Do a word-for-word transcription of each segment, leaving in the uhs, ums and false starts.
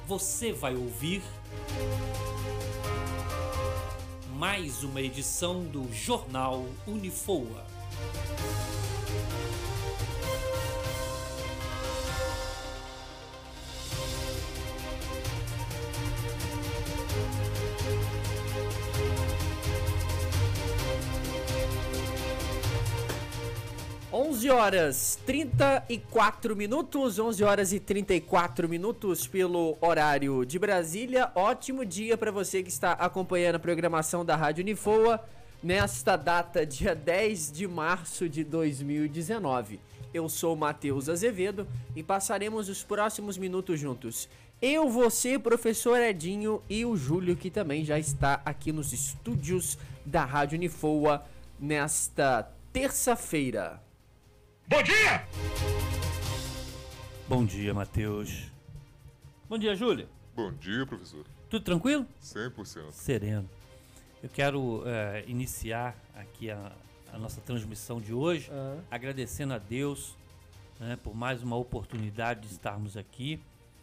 você vai ouvir mais uma edição do Jornal Unifoa. onze horas trinta e quatro minutos, onze horas e trinta e quatro minutos pelo horário de Brasília. Ótimo dia para você que está acompanhando a programação da Rádio Unifoa nesta data, dia dez de março de dois mil e dezenove. Eu sou o Matheus Azevedo e passaremos os próximos minutos juntos. Eu, você, professor Edinho e o Júlio, que também já está aqui nos estúdios da Rádio Unifoa nesta terça-feira. Bom dia! Bom dia, Matheus. Bom dia, Júlio. Bom dia, professor. Tudo tranquilo? cem por cento. Sereno. Eu quero é, iniciar aqui a, a nossa transmissão de hoje, uhum. agradecendo a Deus, né, por mais uma oportunidade de estarmos aqui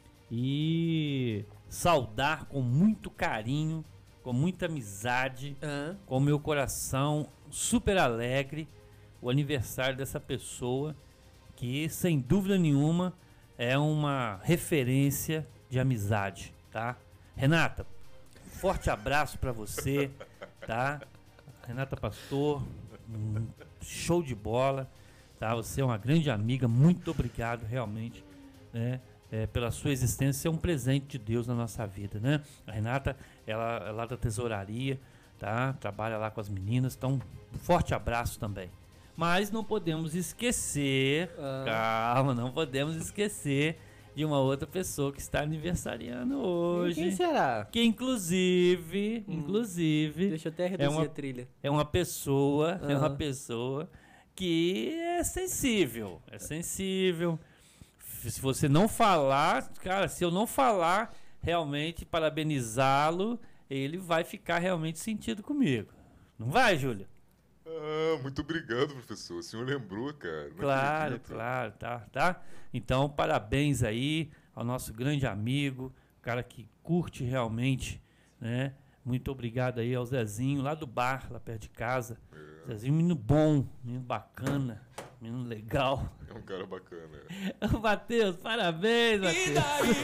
e saudar com muito carinho, com muita amizade, uhum. com o meu coração super alegre, o aniversário dessa pessoa que, sem dúvida nenhuma, é uma referência de amizade, tá? Renata, forte abraço pra você, tá? Renata Pastor, um show de bola, tá? Você é uma grande amiga, muito obrigado realmente, né? É, pela sua existência, é um presente de Deus na nossa vida, né? A Renata, ela é lá da tesouraria, tá? Trabalha lá com as meninas, então um forte abraço também. Mas não podemos esquecer, ah. calma, não podemos esquecer de uma outra pessoa que está aniversariando hoje. E quem será? Que inclusive, hum. inclusive... Deixa eu até reduzir é uma, a trilha. É uma pessoa, ah. é uma pessoa que é sensível, é sensível. Se você não falar, cara, se eu não falar, realmente parabenizá-lo, ele vai ficar realmente sentido comigo. Não vai, Júlia? Ah, muito obrigado, professor. O senhor lembrou, cara. Não claro, acredito. claro, tá, tá. Então, parabéns aí ao nosso grande amigo, o cara que curte realmente, né? Muito obrigado aí ao Zezinho, lá do bar, lá perto de casa. É. Zezinho, menino bom, menino bacana, menino legal. É um cara bacana. É. Matheus, parabéns, Matheus. E daí?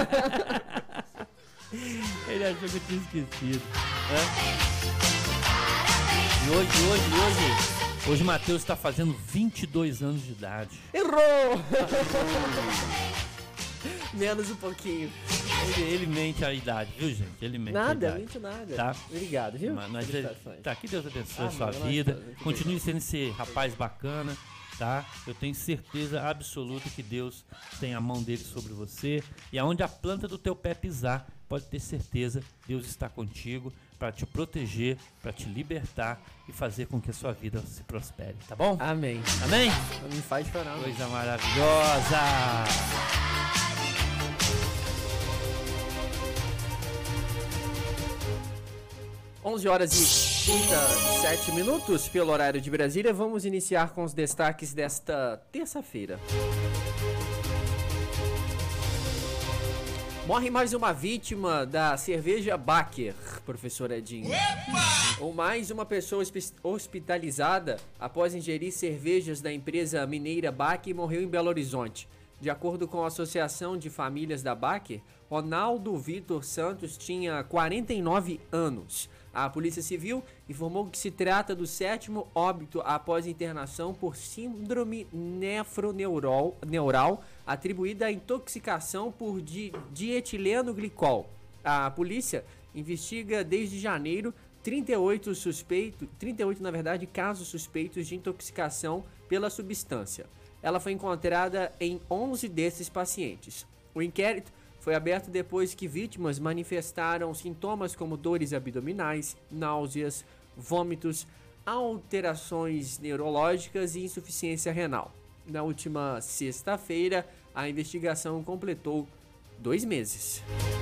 Ele achou que eu tinha esquecido. É? E hoje, hoje, hoje, hoje o Matheus está fazendo vinte e dois anos de idade. Errou! Menos um pouquinho. Ele, ele mente a idade, viu, gente? Ele mente nada, a idade. mente nada. Tá? Obrigado, viu? Mas, mas ele, tá, que Deus abençoe ah, a sua mano, vida. nós, Continue sendo esse rapaz bacana, tá? Eu tenho certeza absoluta que Deus tem a mão dele sobre você. E aonde a planta do teu pé pisar, pode ter certeza, Deus está contigo para te proteger, para te libertar e fazer com que a sua vida se prospere, tá bom? Amém. Amém? Não me faz chorar. Coisa maravilhosa! onze horas e trinta e sete minutos pelo horário de Brasília. Vamos iniciar com os destaques desta terça-feira. Morre mais uma vítima da cerveja Baker, professor Edinho. Epa! Ou mais uma pessoa hospitalizada após ingerir cervejas da empresa mineira Baker morreu em Belo Horizonte. De acordo com a Associação de Famílias da Baker, Ronaldo Vitor Santos tinha quarenta e nove anos. A Polícia Civil informou que se trata do sétimo óbito após internação por síndrome nefroneural neural, atribuída à intoxicação por di dietileno glicol. A polícia investiga desde janeiro trinta e oito suspeitos, trinta e oito na verdade, casos suspeitos de intoxicação pela substância. Ela foi encontrada em onze desses pacientes. O inquérito foi aberto depois que vítimas manifestaram sintomas como dores abdominais, náuseas, vômitos, alterações neurológicas e insuficiência renal. Na última sexta-feira, a investigação completou dois meses.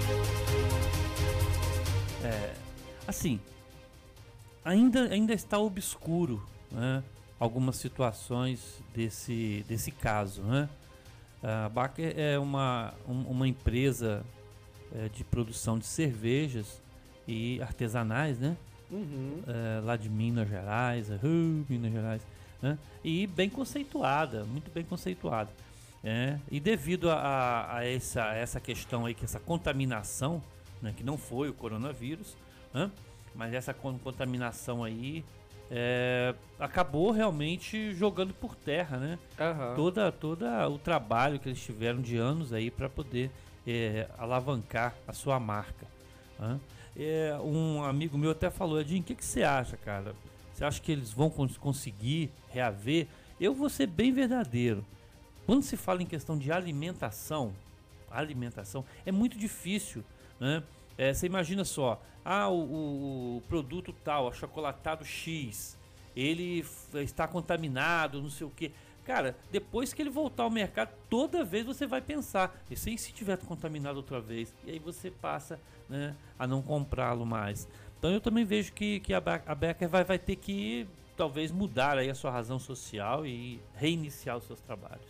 É, assim, ainda, ainda está obscuro, né, algumas situações desse, desse caso, né? A Baker é uma, um, uma empresa é, de produção de cervejas e artesanais, né? Uhum. É, lá de Minas Gerais, uh, Minas Gerais, né? E bem conceituada, muito bem conceituada. É, e devido a, a, a, essa, a essa questão aí, que essa contaminação, né, que não foi o coronavírus, né, mas essa contaminação aí é, acabou realmente jogando por terra, né? Uhum. Toda, toda o trabalho que eles tiveram de anos aí para poder é, alavancar a sua marca. Né? É, um amigo meu até falou: Edinho, o que, que você acha, cara? Você acha que eles vão cons- conseguir reaver? Eu vou ser bem verdadeiro. Quando se fala em questão de alimentação, alimentação é muito difícil, né? É, você imagina só, ah, o, o, o produto tal, achocolatado X, ele f- está contaminado, não sei o que. Cara, depois que ele voltar ao mercado, toda vez você vai pensar, e se estiver contaminado outra vez? E aí você passa, né, a não comprá-lo mais. Então eu também vejo que, que a, Ba- a Becker vai, vai ter que talvez mudar aí a sua razão social e reiniciar os seus trabalhos.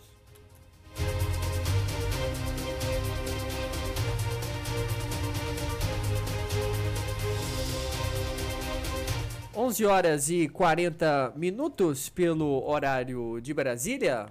onze horas e quarenta minutos pelo horário de Brasília.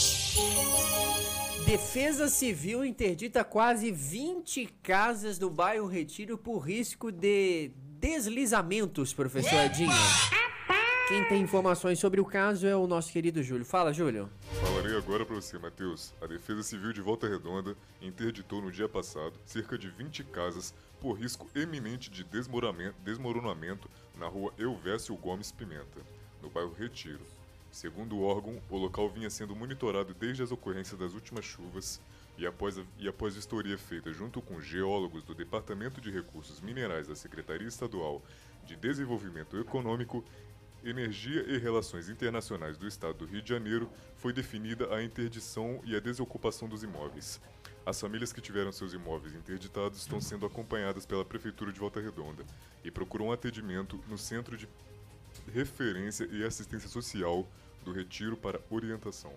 Defesa Civil interdita quase vinte casas do bairro Retiro por risco de deslizamentos, professor Edinho. Quem tem informações sobre o caso é o nosso querido Júlio. Fala, Júlio. Falarei agora para você, Matheus. A Defesa Civil de Volta Redonda interditou no dia passado cerca de vinte casas por risco eminente de desmoramento- desmoronamento na rua Elvésio Gomes Pimenta, no bairro Retiro. Segundo o órgão, o local vinha sendo monitorado desde as ocorrências das últimas chuvas e após, a, e após vistoria feita junto com geólogos do Departamento de Recursos Minerais da Secretaria Estadual de Desenvolvimento Econômico, Energia e Relações Internacionais do Estado do Rio de Janeiro, foi definida a interdição e a desocupação dos imóveis. As famílias que tiveram seus imóveis interditados estão sendo acompanhadas pela Prefeitura de Volta Redonda e procuram um atendimento no Centro de Referência e Assistência Social do Retiro para orientação.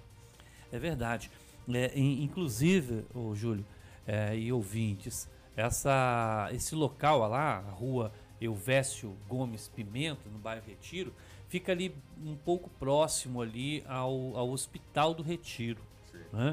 É verdade. É, in- inclusive, ô, Júlio é, e ouvintes, essa, esse local lá, a rua Elvésio Gomes Pimenta, no bairro Retiro, fica ali um pouco próximo ali ao, ao Hospital do Retiro. Né?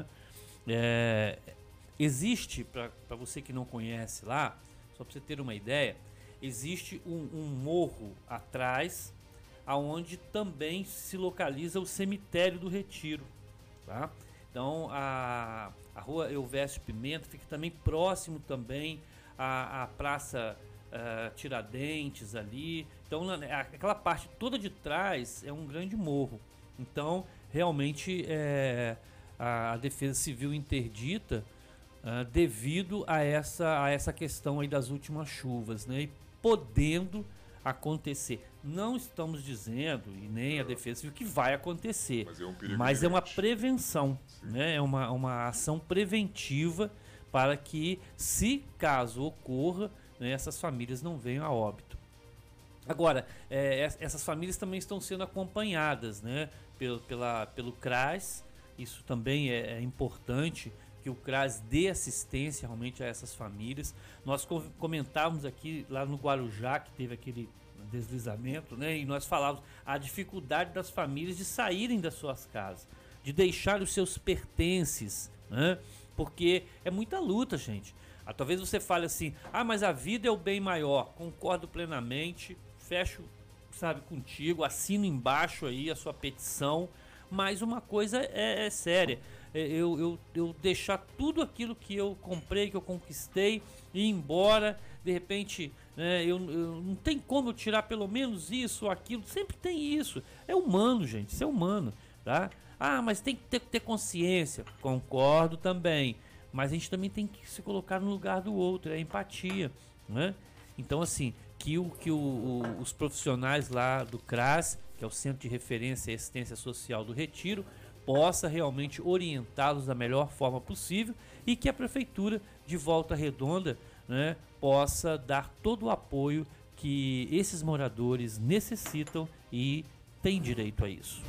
É, existe, para você que não conhece lá, só para você ter uma ideia, existe um, um morro atrás, aonde também se localiza o cemitério do Retiro. Tá? Então a, a rua Elvésio Pimenta fica também próximo também à, à Praça uh, Tiradentes ali. Então na- aquela parte toda de trás é um grande morro. Então realmente é, a, a Defesa Civil interdita uh, devido a essa, a essa questão aí das últimas chuvas, né? E podendo acontecer. Não estamos dizendo, e nem a Defesa Civil, que vai acontecer, Mas é um perigo mas é uma iminente. prevenção, Sim. né? É uma, uma ação preventiva para que, se caso ocorra, né, essas famílias não venham a óbito. Agora, é, es- essas famílias também estão sendo acompanhadas, né, pelo, pela, pelo CRAS. Isso também é, é importante, que o CRAS dê assistência realmente a essas famílias. Nós co- comentávamos aqui lá no Guarujá, que teve aquele deslizamento, né, e nós falávamos a dificuldade das famílias de saírem das suas casas, de deixar os seus pertences, né, porque é muita luta, gente. Ah, talvez você fale assim: ah, mas a vida é o bem maior. Concordo plenamente, fecho, sabe, contigo, assino embaixo aí a sua petição, mas uma coisa é, é séria, é eu, eu, eu deixar tudo aquilo que eu comprei, que eu conquistei, e ir embora, de repente, né, eu, eu não tem como eu tirar pelo menos isso ou aquilo, sempre tem isso, é humano, gente, isso é humano, tá? Ah, mas tem que ter, ter consciência, concordo também, mas a gente também tem que se colocar no lugar do outro, é empatia, né? Então, assim, que, o, que o, o- os profissionais lá do CRAS, que é o Centro de Referência e Assistência Social do Retiro, possa realmente orientá-los da melhor forma possível e que a Prefeitura de Volta Redonda, né, possa dar todo o apoio que esses moradores necessitam e têm direito a isso.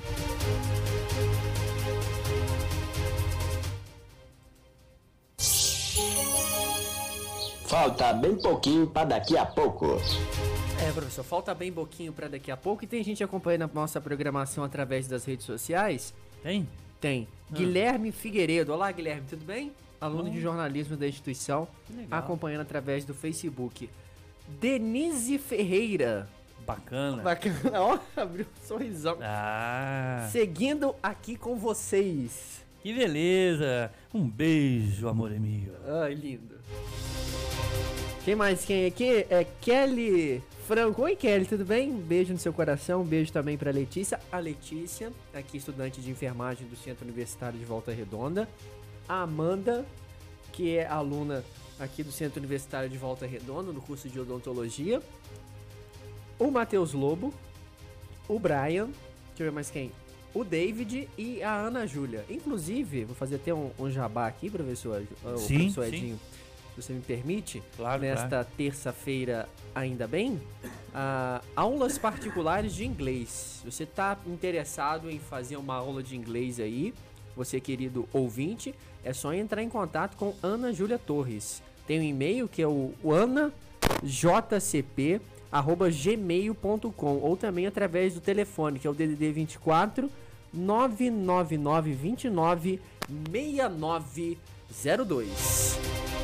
Falta bem pouquinho para daqui a pouco. É, professor, falta bem pouquinho para daqui a pouco. E tem gente acompanhando a nossa programação através das redes sociais? Tem? Tem. Ah. Guilherme Figueiredo. Olá, Guilherme, tudo bem? Aluno hum. de jornalismo da instituição, acompanhando através do Facebook. Denise Ferreira. Bacana. Bacana. Ó, abriu um sorrisão. Ah. Seguindo aqui com vocês. Que beleza. Um beijo, amor meu. Ai, lindo. Quem mais? Quem é aqui? É Kelly Franco. Oi, Kelly, tudo bem? Um beijo no seu coração. Um beijo também pra Letícia. A Letícia, aqui estudante de enfermagem do Centro Universitário de Volta Redonda. A Amanda, que é aluna aqui do Centro Universitário de Volta Redonda, no curso de odontologia. O Matheus Lobo. O Brian. Deixa eu ver mais quem. O David e a Ana Júlia. Inclusive, vou fazer até um, um jabá aqui, professor, o sim, professor sim. Edinho, se você me permite. Claro, nesta claro. terça-feira, ainda bem, uh, aulas particulares de inglês. Se você está interessado em fazer uma aula de inglês aí, você querido ouvinte, é só entrar em contato com Ana Júlia Torres. Tem um e-mail que é o anajcp arroba gmail ponto com ou também através do telefone, que é o D D D vinte e quatro, nove nove nove, dois nove, seis nove zero dois.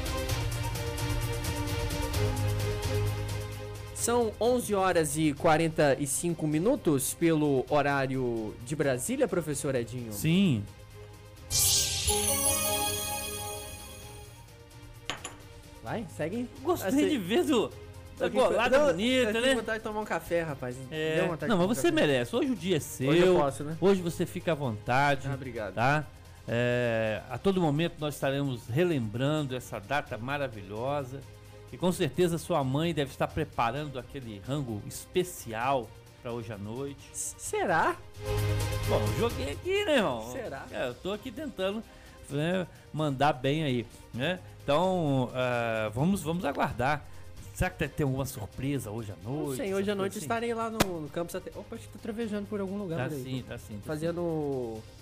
São onze horas e quarenta e cinco minutos pelo horário de Brasília, professor Edinho? Sim. Vai, segue. Gostei assim, de ver do... Tá golada bonita, né? Tenho vontade de tomar um café, rapaz. É... Deu vontade Não, de mas você um café. merece. Hoje o dia é seu. Hoje eu posso, né? Hoje você fica à vontade. Ah, obrigado. Tá? É... A todo momento nós estaremos relembrando essa data maravilhosa. E com certeza sua mãe deve estar preparando aquele rango especial para hoje à noite. Será? Bom, eu joguei aqui, né, irmão? Será? É, eu tô aqui tentando, né, mandar bem aí, né? Então, uh, vamos, vamos aguardar. Será que tem alguma surpresa hoje à noite? Não sei, hoje à noite assim? Estarei lá no, no campus. Até... Opa, acho que tá travejando por algum lugar. Tá aí. sim, tá sim. Tá Fazendo... Sim.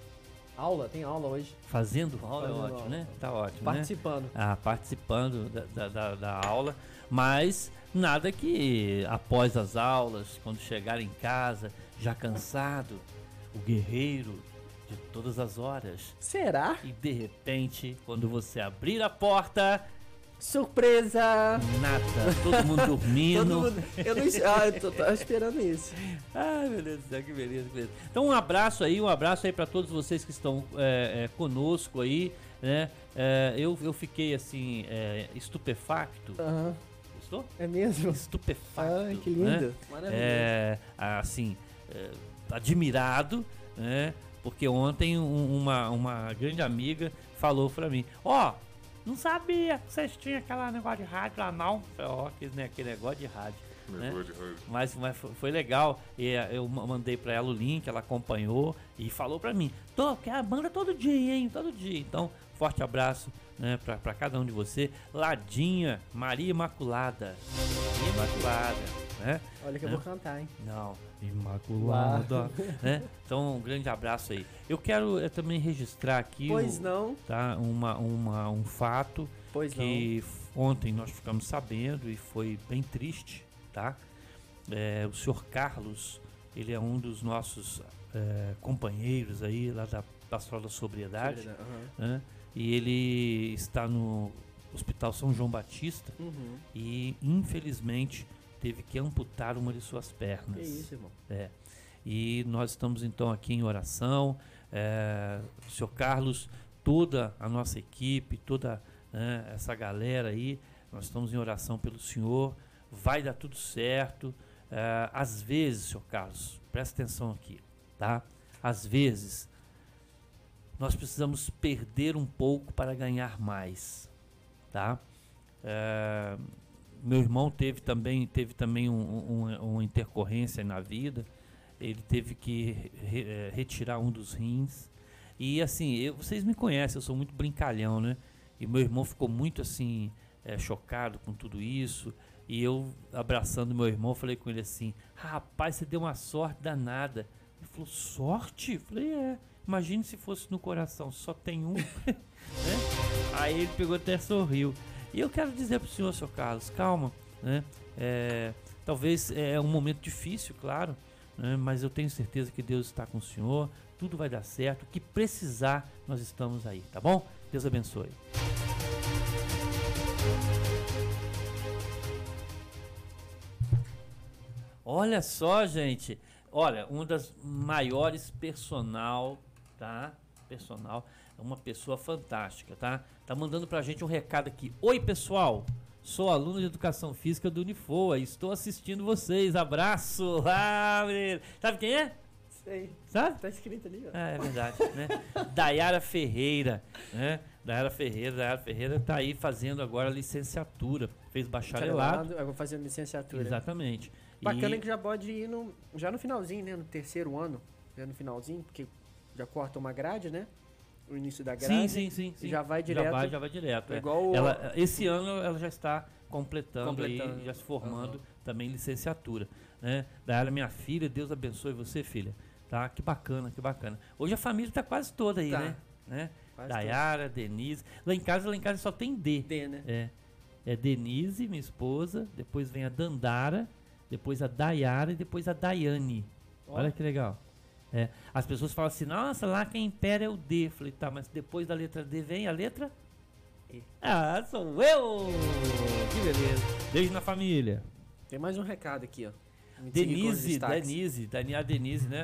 Aula, tem aula hoje. Fazendo aula Fazendo é ótimo, aula. né? Tá ótimo, Participando. Né? Ah, participando da, da, da, da aula, mas nada que após as aulas, quando chegar em casa, já cansado, o guerreiro de todas as horas. Será? E de repente, quando você abrir a porta... Surpresa! Nada, todo mundo dormindo. Todo mundo... Eu não ah, eu tô, tô esperando isso. Ai, meu Deus do céu, que beleza, que beleza. Então um abraço aí, um abraço aí para todos vocês que estão é, é, conosco aí, né? É, eu, eu fiquei assim, é, estupefacto. Uhum. Gostou? É mesmo? Estupefacto. Ai, que lindo. Né? Maravilhoso. É, assim, é, admirado, né? Porque ontem um, uma, uma grande amiga falou para mim, ó, oh, não sabia que vocês tinham aquele negócio de rádio lá, não. Ó, oh, aquele, aquele negócio de rádio. Né? De rádio. Mas, mas foi legal. E eu mandei pra ela o link, ela acompanhou e falou pra mim: Tô, que a banda todo dia, hein? Todo dia. Então, forte abraço, né, pra, pra cada um de você. Ladinha, Maria Imaculada. Maria Imaculada, né? Olha que eu né? vou cantar, hein? Não, Imaculada. Né? Então, um grande abraço aí. Eu quero é, também registrar aqui pois o, não. Tá, uma, uma, um fato pois que não. Ontem nós ficamos sabendo e foi bem triste, tá? É, o senhor Carlos, ele é um dos nossos é, companheiros aí lá da Pastoral da Sobriedade, uhum. né? E ele está no Hospital São João Batista uhum. e infelizmente teve que amputar uma de suas pernas. Que isso, irmão. É. E nós estamos então aqui em oração. É, o senhor Carlos, toda a nossa equipe, toda né, essa galera aí, nós estamos em oração pelo senhor. Vai dar tudo certo. É, às vezes, senhor Carlos, presta atenção aqui, tá? Às vezes, nós precisamos perder um pouco para ganhar mais, tá? É, meu irmão teve também, teve também um, um, uma intercorrência na vida. Ele teve que re, é, retirar um dos rins. E assim, eu, vocês me conhecem, eu sou muito brincalhão, né? E meu irmão ficou muito assim, é, chocado com tudo isso. E eu, abraçando meu irmão, falei com ele assim: rapaz, você deu uma sorte danada. Ele falou: sorte? Eu falei: é, imagine se fosse no coração, só tem um. Né? Aí ele pegou até sorriu. E eu quero dizer para o senhor, senhor Carlos, calma, né? É, talvez é um momento difícil, claro, né? Mas eu tenho certeza que Deus está com o senhor, tudo vai dar certo, o que precisar nós estamos aí, tá bom? Deus abençoe. Olha só, gente, olha, uma das maiores personal, tá? Personal, é uma pessoa fantástica, tá? Tá mandando pra gente um recado aqui. Oi, pessoal, sou aluno de Educação Física do Unifoa, estou assistindo vocês, abraço. Ah, menino. Sabe quem é? Sei. Sabe? Tá escrito ali, ó. Ah, é verdade, né? Dayara Ferreira, né? Dayara Ferreira, Dayara Ferreira tá aí fazendo agora licenciatura, fez bacharelado. Eu vou fazer licenciatura. Exatamente. Bacana e... que já pode ir no, já no finalzinho, né? No terceiro ano, já no finalzinho, porque já corta uma grade, né? O início da grade. Sim, sim, sim. sim. Já vai direto. Já vai, já vai direto. É é. igual ela, esse ano ela já está completando, completando. aí, já se formando uhum. também licenciatura, né? Dayara, minha filha, Deus abençoe você, filha. Tá? Que bacana, que bacana. Hoje a família tá quase toda aí, tá. né? né? Dayara, toda. Denise. Lá em casa, lá em casa só tem D. D, né? É. É Denise, minha esposa, depois vem a Dandara, depois a Dayara e depois a Daiane. Oh. Olha que legal. É. As pessoas falam assim, nossa, lá quem impera é o D. Eu falei, tá, mas depois da letra D vem a letra E. Ah, sou eu! Que beleza. Beijo na família. Tem mais um recado aqui, ó. Denise, Denise, a Denise, né?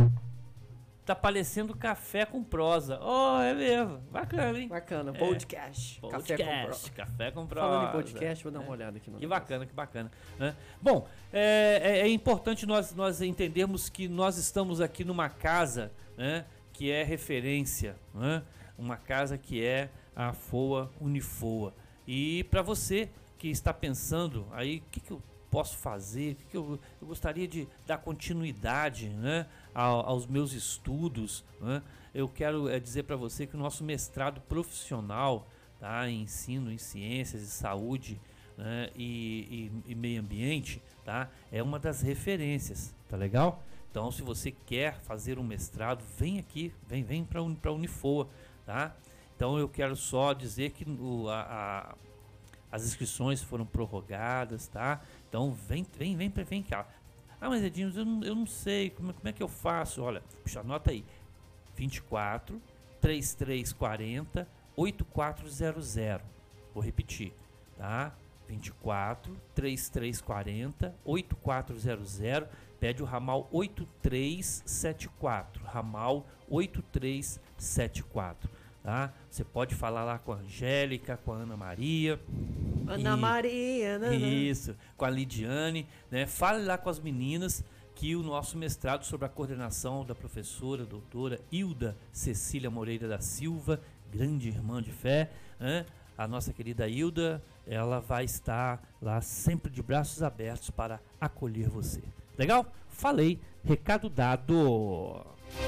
Tá parecendo café com prosa. Oh, é mesmo. Bacana, hein? Bacana. É. Podcast. Podcast. Café com prosa. Café com prosa. Falando em podcast, vou dar uma é. olhada aqui. No que negócio. Bacana, que bacana. Né? Bom, é, é, é importante nós, nós entendermos que nós estamos aqui numa casa, né, que é referência, né? Uma casa que é a FOA Unifoa. E para você que está pensando aí, o que, que eu posso fazer, o que, que eu, eu gostaria de dar continuidade, né, aos meus estudos, né? Eu quero é, dizer para você que o nosso mestrado profissional, tá, em ensino em ciências e saúde, né, e, e, e meio ambiente, tá, é uma das referências, tá legal? Então, se você quer fazer um mestrado, vem aqui, vem, vem para a Unifoa, tá? Então, eu quero só dizer que o, a, a, as inscrições foram prorrogadas, tá? Então, vem, vem, vem, vem cá. Ah, mas Edinho, eu não, eu não sei, como, como é que eu faço? Olha, puxa, anota aí, vinte e quatro, trinta e três quarenta, oitenta e quatro zero zero. Vou repetir, tá? vinte e quatro, trinta e três quarenta, oitenta e quatro zero zero. Pede o ramal oito três sete quatro, ramal oito três sete quatro, tá? Você pode falar lá com a Angélica, com a Ana Maria. Ana e, Maria, né? Isso, com a Lidiane, né? Fale lá com as meninas que o nosso mestrado sob a coordenação da professora, doutora Hilda Cecília Moreira da Silva, grande irmã de fé, né? A nossa querida Hilda, ela vai estar lá sempre de braços abertos para acolher você. Legal? Falei, recado dado.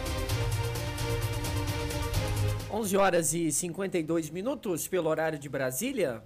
onze horas e cinquenta e dois minutos pelo horário de Brasília.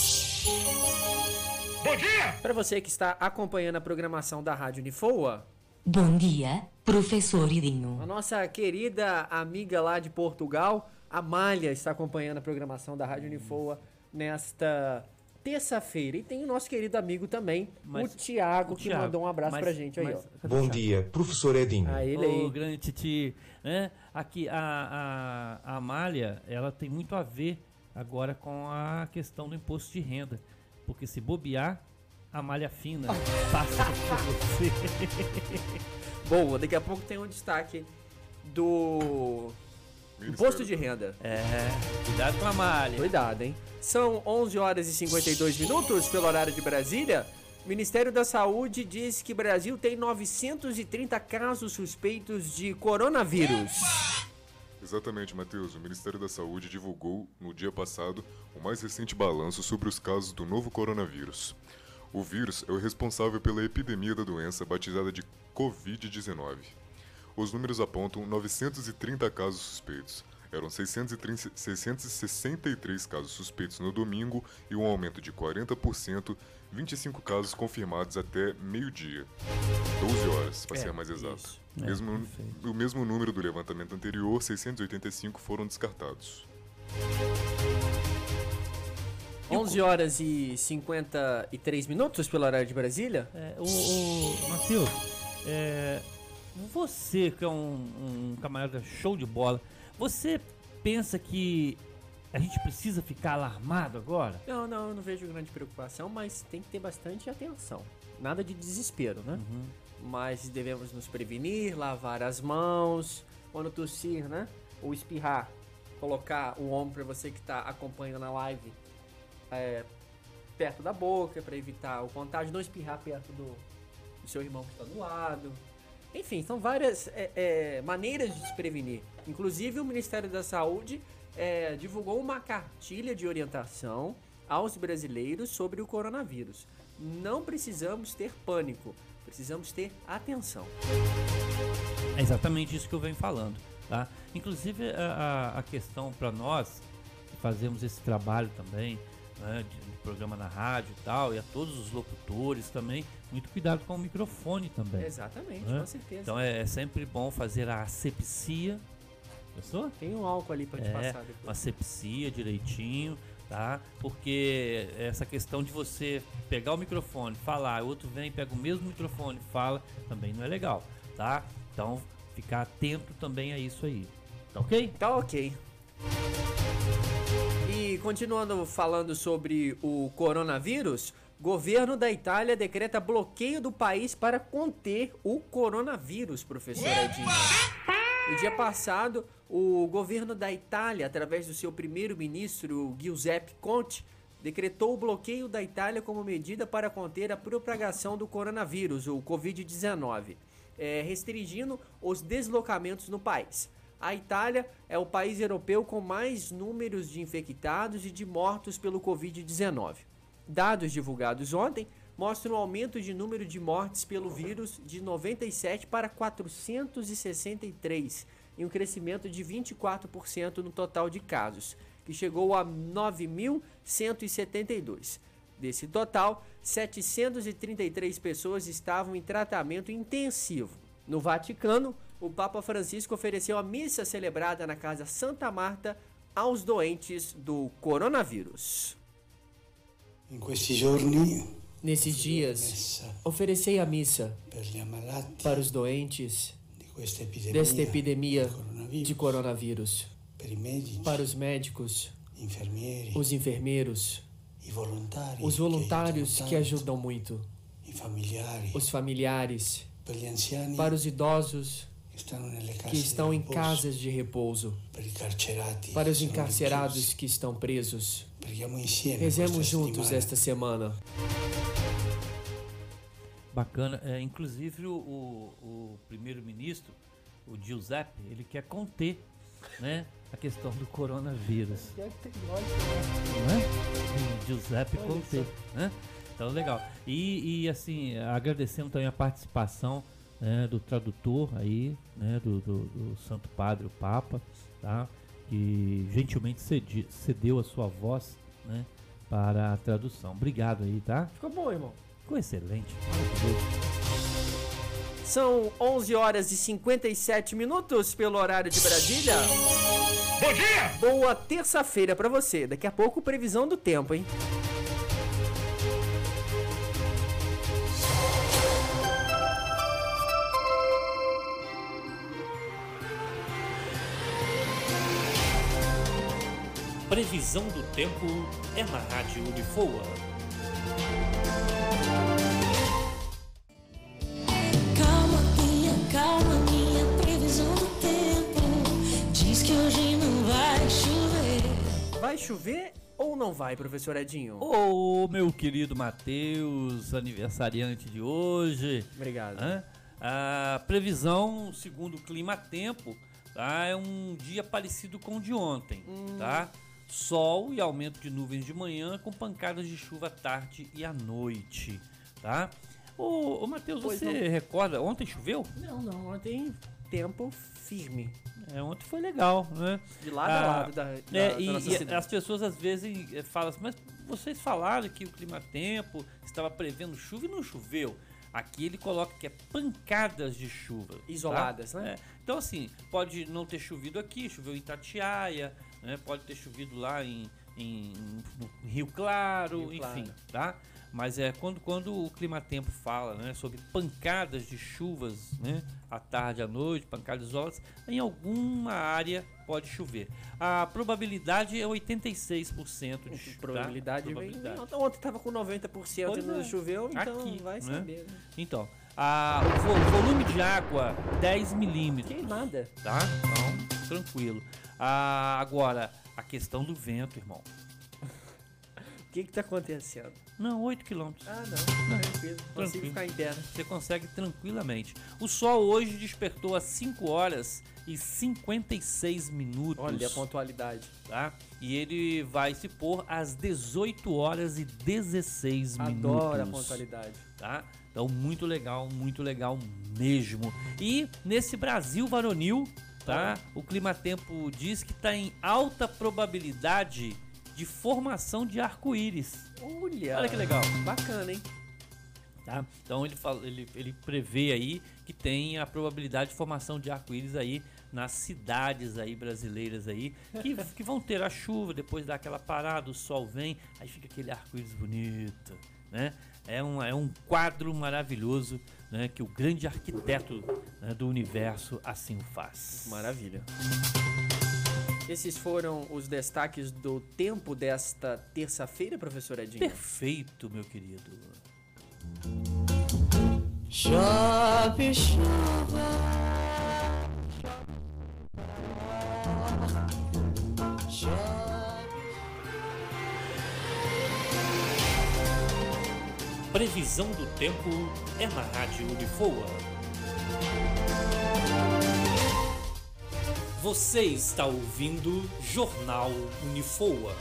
Bom dia! Para você que está acompanhando a programação da Rádio Unifoa. Bom dia, professor Idinho. A nossa querida amiga lá de Portugal, Amália, está acompanhando a programação da Rádio Unifoa nesta terça-feira. E tem o nosso querido amigo também, mas, o Tiago, que Thiago, mandou um abraço mas, pra gente aí, mas, ó. Bom dia, professor Edinho. Ah, ele aí. Ô, grande Titi. Né? Aqui, a, a, a Amália, ela tem muito a ver agora com a questão do imposto de renda. Porque se bobear, a malha fina passa por você. Boa, daqui a pouco tem um destaque do imposto de renda. É, cuidado com a malha. Cuidado, hein? São onze horas e cinquenta e dois minutos pelo horário de Brasília. O Ministério da Saúde diz que o Brasil tem novecentos e trinta casos suspeitos de coronavírus. Exatamente, Matheus. O Ministério da Saúde divulgou no dia passado o mais recente balanço sobre os casos do novo coronavírus. O vírus é o responsável pela epidemia da doença batizada de covid dezenove. Os números apontam novecentos e trinta casos suspeitos. Eram seiscentos e sessenta e três casos suspeitos no domingo e um aumento de quarenta por cento, vinte e cinco casos confirmados até meio-dia, doze horas, para é, ser mais exato. Mesmo, é, o mesmo número do levantamento anterior, seiscentos e oitenta e cinco, foram descartados. onze horas e cinquenta e três minutos pelo horário de Brasília. É, o, o Matheus, é, você que é um, um camarada show de bola, você pensa que a gente precisa ficar alarmado agora? Não, não, eu não vejo grande preocupação, mas tem que ter bastante atenção. Nada de desespero, né? Uhum. Mas devemos nos prevenir, lavar as mãos, quando tossir, né? Ou espirrar, colocar o ombro para você que está acompanhando a live é, perto da boca para evitar o contágio, não espirrar perto do, do seu irmão que está do lado. Enfim, são várias é, é, maneiras de se prevenir. Inclusive o Ministério da Saúde é, divulgou uma cartilha de orientação aos brasileiros sobre o coronavírus. Não precisamos ter pânico, precisamos ter atenção. É exatamente isso que eu venho falando, tá? Inclusive a, a, a questão para nós que fazemos esse trabalho também, né, de, de programa na rádio e tal, e a todos os locutores também, muito cuidado com o microfone também. Exatamente, né? Com certeza. Então é, é sempre bom fazer a asepsia. Pessoa? Tem um álcool ali para te É, passar depois. uma asepsia direitinho, tá? Porque essa questão de você pegar o microfone, falar, o outro vem, pega o mesmo microfone, fala, também não é legal, tá? Então, ficar atento também a isso aí. Tá ok? Tá ok. E continuando falando sobre o coronavírus, governo da Itália decreta bloqueio do país para conter o coronavírus, professor Edinho. No dia passado, o governo da Itália, através do seu primeiro-ministro Giuseppe Conte, decretou o bloqueio da Itália como medida para conter a propagação do coronavírus, o covid dezenove, é, restringindo os deslocamentos no país. A Itália é o país europeu com mais números de infectados e de mortos pelo covid dezenove. Dados divulgados ontem mostram um aumento de número de mortes pelo vírus de noventa e sete para quatrocentos e sessenta e três e um crescimento de vinte e quatro por cento no total de casos, que chegou a nove mil cento e setenta e dois. Desse total, setecentas e trinta e três pessoas estavam em tratamento intensivo. No Vaticano, o Papa Francisco ofereceu a missa celebrada na Casa Santa Marta aos doentes do coronavírus. In questi giorni, nesses dias, oferecei a missa para os doentes desta epidemia de coronavírus, para os médicos, os enfermeiros, os voluntários que ajudam muito, os familiares, para os idosos que estão em casas de repouso, para os encarcerados que estão presos. Rezemos juntos esta semana. Bacana, é, inclusive o, o, o primeiro-ministro, o Giuseppe, ele quer conter, né, a questão do coronavírus. Não é? O Giuseppe conter, né? Então legal. E, e assim, agradecendo também a participação, né, do tradutor aí, né, do, do, do Santo Padre, o Papa, tá? Que gentilmente cedi, cedeu a sua voz, né, para a tradução. Obrigado aí, tá? Ficou bom, irmão. Ficou excelente. São onze horas e cinquenta e sete minutos pelo horário de Brasília. Bom dia! Boa terça-feira pra você. Daqui a pouco, previsão do tempo, hein? Previsão do tempo é na Rádio Unifoa. Calma, minha, calma, minha previsão do tempo diz que hoje não vai chover. Vai chover ou não vai, professor Edinho? Ô, meu querido Matheus, aniversariante de hoje. Obrigado. Hã? A previsão, segundo o Clima Tempo, tá, é um dia parecido com o de ontem, hum. tá? Sol e aumento de nuvens de manhã com pancadas de chuva à tarde e à noite, tá? Ô, ô Matheus, você não recorda, ontem choveu? Não, não, ontem tempo firme. É, ontem foi legal, né? De lado a lado da, da, é, da e, nossa e cidade. As pessoas às vezes falam assim, mas vocês falaram que o Clima Tempo estava prevendo chuva e não choveu. Aqui ele coloca que é pancadas de chuva. Isoladas, tá? né? É. Então assim, pode não ter chovido aqui, choveu em Itatiaia, né? Pode ter chovido lá em, em, no Rio Claro, Rio enfim, Claro. tá? Mas é quando, quando o Climatempo fala, né, sobre pancadas de chuvas, né, à tarde, à noite, pancadas isoladas, em alguma área pode chover. A probabilidade é oitenta e seis por cento de chuva. Probabilidade, tá? vem. Probabilidade. Não, ontem tava com noventa por cento Pois e não é. choveu, então Aqui, vai né? saber. Né? Então, a, o vo- volume de água, dez milímetros. Que nada. Tá? Então, tranquilo. Ah, agora, a questão do vento, irmão. O que que tá acontecendo? Não, oito quilômetros. Ah, não. Tranquilo. Consigo Tranquilo. ficar em terra. Você consegue tranquilamente. O sol hoje despertou às cinco horas e cinquenta e seis minutos. Olha a pontualidade. Tá? E ele vai se pôr às dezoito horas e dezesseis minutos. Adoro a pontualidade. Tá? Então, muito legal, muito legal mesmo. E nesse Brasil varonil, tá? O Climatempo diz que está em alta probabilidade de formação de arco-íris. Olha. Olha que legal. Bacana, hein? Tá? Então ele, fala, ele, ele prevê aí que tem a probabilidade de formação de arco-íris aí nas cidades aí brasileiras aí, que, que vão ter a chuva, depois dá aquela parada, o sol vem, aí fica aquele arco-íris bonito, né? É um, é um quadro maravilhoso, né, que o grande arquiteto, né, do universo assim o faz. Maravilha. Esses foram os destaques do tempo desta terça-feira, professor Edinho? Perfeito, meu querido. Chove chuva, Previsão do tempo é na Rádio Unifoa. Você está ouvindo Jornal Unifoa.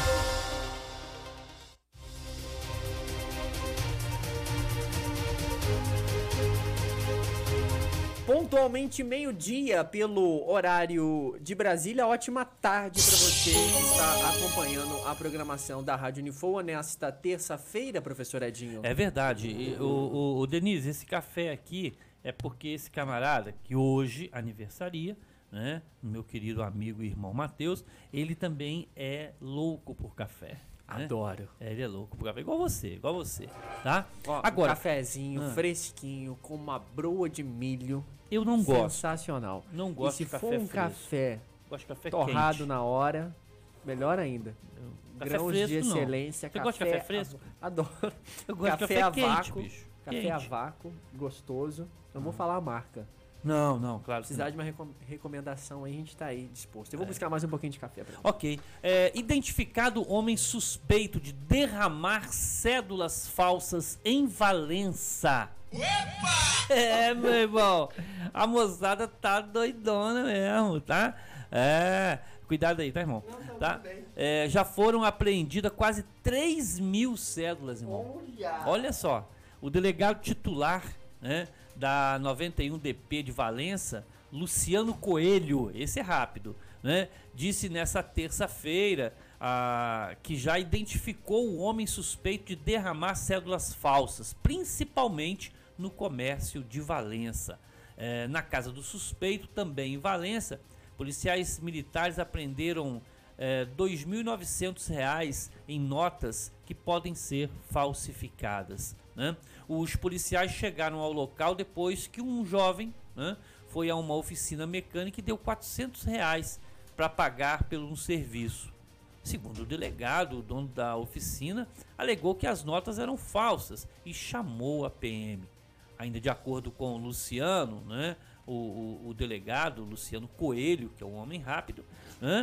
Pontualmente meio-dia pelo horário de Brasília. Ótima tarde para você que está acompanhando a programação da Rádio Unifoa nesta terça-feira, professor Edinho. É verdade. E, o, o, o Denise, esse café aqui é porque esse camarada que hoje aniversaria, né, meu querido amigo e irmão Matheus, ele também é louco por café. Né? Adoro. É, ele é louco por café, igual você, igual você, tá? Ó, Agora, um cafezinho ah. fresquinho com uma broa de milho. eu não gosto. Sensacional. Não E gosto se de café for um fresco. café Gosto de café torrado quente. na hora, melhor ainda. Café Grãos fresco, de não. excelência. Você gosta de café fresco? a- Adoro. Eu gosto café de a café quente, vácuo. bicho. Café Quente. a vácuo, gostoso. Não vou falar a marca. Não, não, claro. Se que precisar não. de uma recom- recomendação aí, a gente tá aí disposto. Eu vou É. buscar mais um pouquinho de café pra mim. Ok. É, identificado homem suspeito de derramar cédulas falsas em Valença. Opa! É, meu irmão. A moçada tá doidona mesmo, tá? É. Cuidado aí, tá, irmão? Tá? É, já foram apreendidas quase três mil cédulas, irmão. Olha só. O delegado titular, né, da noventa e um D P de Valença, Luciano Coelho, esse é rápido, né? Disse nessa terça-feira ah, que já identificou o homem suspeito de derramar cédulas falsas, principalmente no comércio de Valença. É, na casa do suspeito, também em Valença, policiais militares apreenderam é, dois mil e novecentos reais em notas que podem ser falsificadas, né? Os policiais chegaram ao local depois que um jovem, né, foi a uma oficina mecânica e deu quatrocentos reais para pagar por um serviço. Segundo o delegado, o dono da oficina alegou que as notas eram falsas e chamou a P M. Ainda de acordo com o Luciano, né, o, o, o delegado Luciano Coelho, que é um homem rápido, né,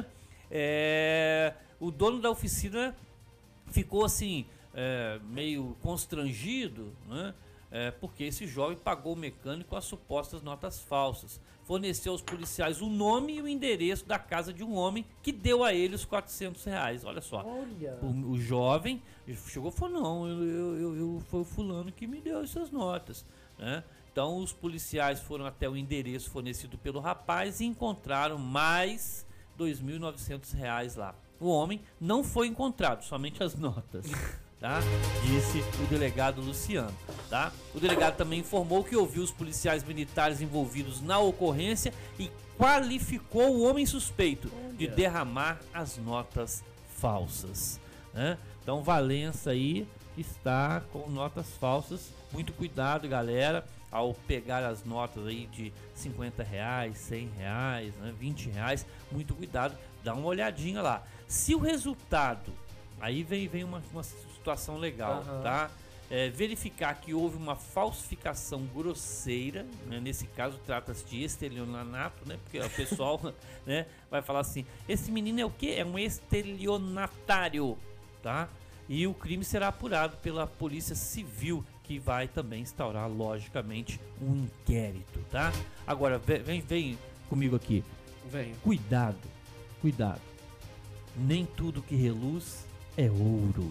é, o dono da oficina ficou assim, é, meio constrangido, né, é, porque esse jovem pagou o mecânico as supostas notas falsas. Forneceu aos policiais o nome e o endereço da casa de um homem que deu a ele os quatrocentos reais. Olha só. Olha. O, o jovem chegou e falou: não, eu, eu, eu, eu, foi o fulano que me deu essas notas, né? Então os policiais foram até o endereço fornecido pelo rapaz e encontraram mais dois mil e novecentos reais lá. O homem não foi encontrado, somente as notas. Tá? Disse o delegado Luciano, tá? O delegado também informou que ouviu os policiais militares envolvidos na ocorrência e qualificou o homem suspeito de derramar as notas falsas, né? Então Valença aí está com notas falsas. Muito cuidado, galera, ao pegar as notas aí de cinquenta reais, cem reais, né, vinte reais. Muito cuidado, dá uma olhadinha lá. Se o resultado, aí vem, vem uma, uma situação legal, uhum. tá? É, verificar que houve uma falsificação grosseira, né? Nesse caso trata-se de estelionato, né? Porque o pessoal né, vai falar assim, esse menino é o quê? É um estelionatário, tá? E o crime será apurado pela Polícia Civil, que vai também instaurar, logicamente, um inquérito, tá? Agora, vem, vem comigo aqui. Vem. Cuidado, cuidado. Nem tudo que reluz é ouro.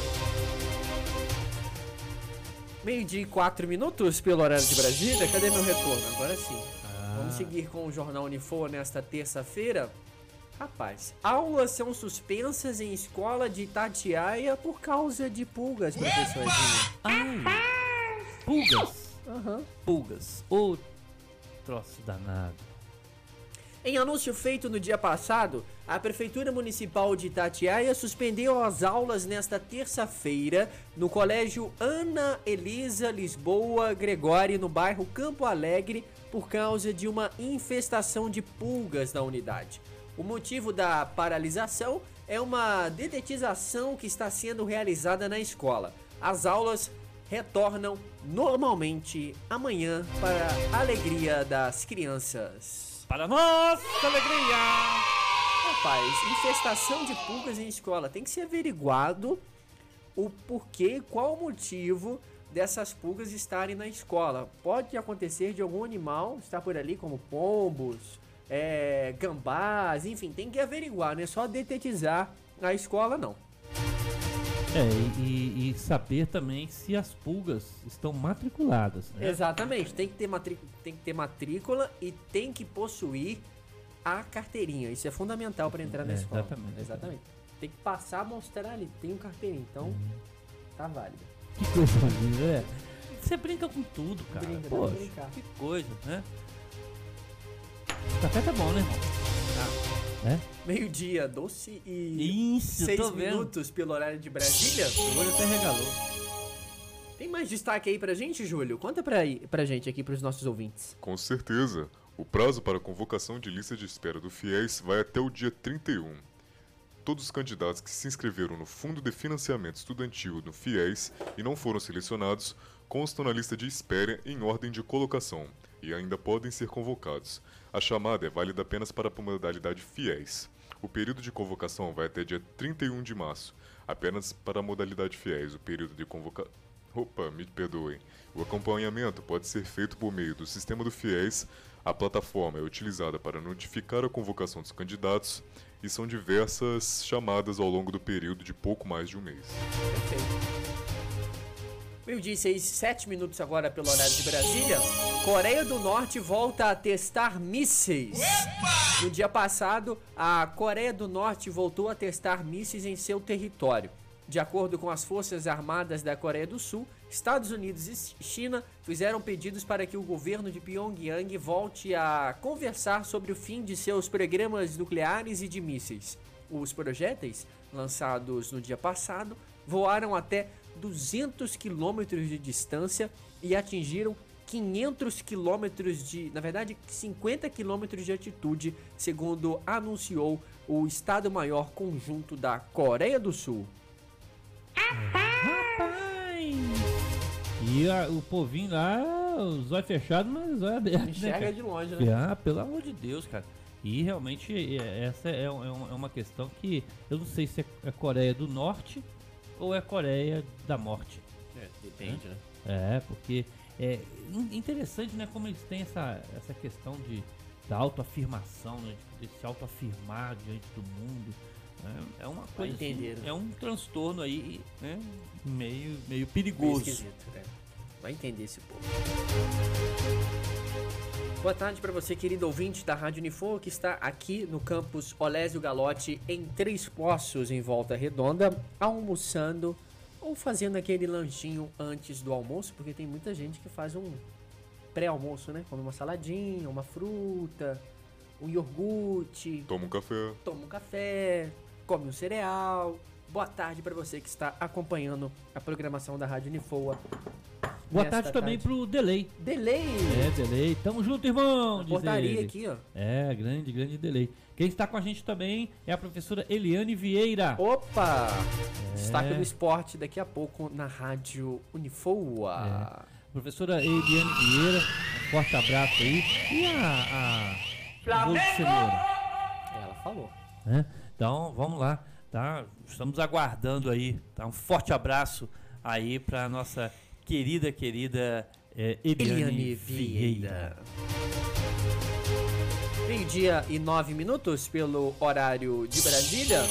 Meio-dia e quatro minutos pelo horário de Brasília. Cadê meu retorno? Agora sim. Ah. Vamos seguir com o Jornal Unifor nesta terça-feira. Rapaz, aulas são suspensas em escola de Itatiaia por causa de pulgas, professorzinho. Ai, pulgas. Uhum. Pulgas. Ô, troço danado. Em anúncio feito no dia passado, a Prefeitura Municipal de Itatiaia suspendeu as aulas nesta terça-feira no Colégio Ana Elisa Lisboa Gregório, no bairro Campo Alegre, por causa de uma infestação de pulgas na unidade. O motivo da paralisação é uma dedetização que está sendo realizada na escola. As aulas retornam normalmente amanhã para a alegria das crianças. Para nossa alegria! Rapaz, infestação de pulgas em escola. Tem que ser averiguado o porquê, qual o motivo dessas pulgas estarem na escola. Pode acontecer de algum animal estar por ali, como pombos, é, gambás, enfim, tem que averiguar, não é só detetizar a escola, não. É, e, e saber também se as pulgas estão matriculadas, né? Exatamente, tem que ter matrícula, tem que ter matrícula e tem que possuir a carteirinha. Isso é fundamental para entrar na é, escola. Exatamente. Exatamente. Tem que passar, mostrar ali, tem um carteirinho, então uhum. tá válido. Que coisa linda, é. Você brinca com tudo, cara. Brinca, Poxa, brincar. Que coisa, né? O café tá bom, né, irmão? Tá. É? Meio-dia, doce e Isso, seis tô minutos vendo. Pelo horário de Brasília. O olho até regalou. Tem mais destaque aí pra gente, Júlio? Conta pra, pra gente aqui, pros nossos ouvintes. Com certeza. O prazo para a convocação de lista de espera do FIES vai até o dia trinta e um. Todos os candidatos que se inscreveram no Fundo de Financiamento Estudantil no FIES e não foram selecionados constam na lista de espera em ordem de colocação e ainda podem ser convocados. A chamada é válida apenas para a modalidade FIES. O período de convocação vai até dia trinta e um de março. Apenas para a modalidade FIES, o período de convocação... Opa, me perdoem. O acompanhamento pode ser feito por meio do sistema do FIES. A plataforma é utilizada para notificar a convocação dos candidatos e são diversas chamadas ao longo do período de pouco mais de um mês. Perfeito. Meio-dia e seis, sete minutos agora pelo horário de Brasília. Coreia do Norte volta a testar mísseis. No dia passado, a Coreia do Norte voltou a testar mísseis em seu território. De acordo com as Forças Armadas da Coreia do Sul, Estados Unidos e China fizeram pedidos para que o governo de Pyongyang volte a conversar sobre o fim de seus programas nucleares e de mísseis. Os projéteis, lançados no dia passado, voaram até duzentos quilômetros de distância e atingiram quinhentos quilômetros de, na verdade, cinquenta quilômetros de altitude, segundo anunciou o Estado-Maior Conjunto da Coreia do Sul. Rapaz! E a, o povinho lá, os olhos fechados, mas os olhos abertos. Enxerga né, de longe, né? Ah, pelo amor de Deus, cara. E realmente essa é, é uma questão que eu não sei se é Coreia do Norte ou é Coreia da Morte. É, depende, né? né? É, porque é interessante, né, como eles têm essa, essa questão de, da autoafirmação, né, de, de se autoafirmar diante do mundo. É uma coisa, entender, assim, né? é um transtorno aí, né, meio, meio perigoso. Meio esquisito, é. Vai entender esse povo. Boa tarde para você, querido ouvinte da Rádio Unifor, que está aqui no campus Olésio Galotti, em Três Poços, em Volta Redonda, almoçando ou fazendo aquele lanchinho antes do almoço, porque tem muita gente que faz um pré-almoço, né? Come uma saladinha, uma fruta, um iogurte. Toma um café. Toma um café. come um cereal. Boa tarde para você que está acompanhando a programação da Rádio Unifoa. Boa tarde também tarde. pro Delay. Delay! É, Delay. Tamo junto, irmão! Portaria aqui, ó. É, grande, grande Delay. Quem está com a gente também é a professora Eliane Vieira. Opa! É. Destaque do esporte daqui a pouco na Rádio Unifoa. É. Professora Eliane Vieira, um forte abraço aí. E a... a... Bolo de cenoura? Ela falou. É? Então, vamos lá. Tá? Estamos aguardando aí. Tá? Um forte abraço aí para nossa querida, querida é, Eliane, Eliane Vieira. Meio-dia e nove minutos pelo horário de Brasília.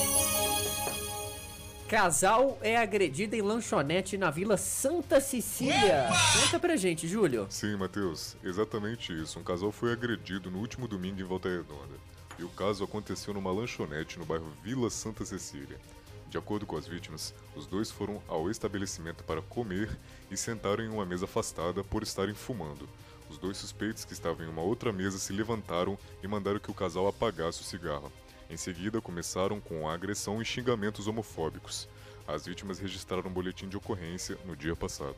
Casal é agredido em lanchonete na Vila Santa Cecília. Conta pra gente, Júlio. Sim, Matheus, exatamente isso. Um casal foi agredido no último domingo em Volta Redonda. E o caso aconteceu numa lanchonete no bairro Vila Santa Cecília. De acordo com as vítimas, os dois foram ao estabelecimento para comer e sentaram em uma mesa afastada por estarem fumando. Os dois suspeitos que estavam em uma outra mesa se levantaram e mandaram que o casal apagasse o cigarro. Em seguida, começaram com a agressão e xingamentos homofóbicos. As vítimas registraram um boletim de ocorrência no dia passado.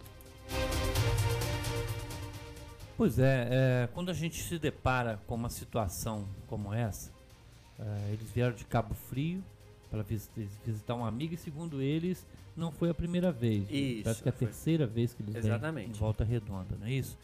Pois é, é quando a gente se depara com uma situação como essa, é, eles vieram de Cabo Frio para visitar um amigo e, segundo eles, não foi a primeira vez. Isso, parece que é a foi. terceira vez que eles Exatamente. vêm em Volta Redonda, não é isso?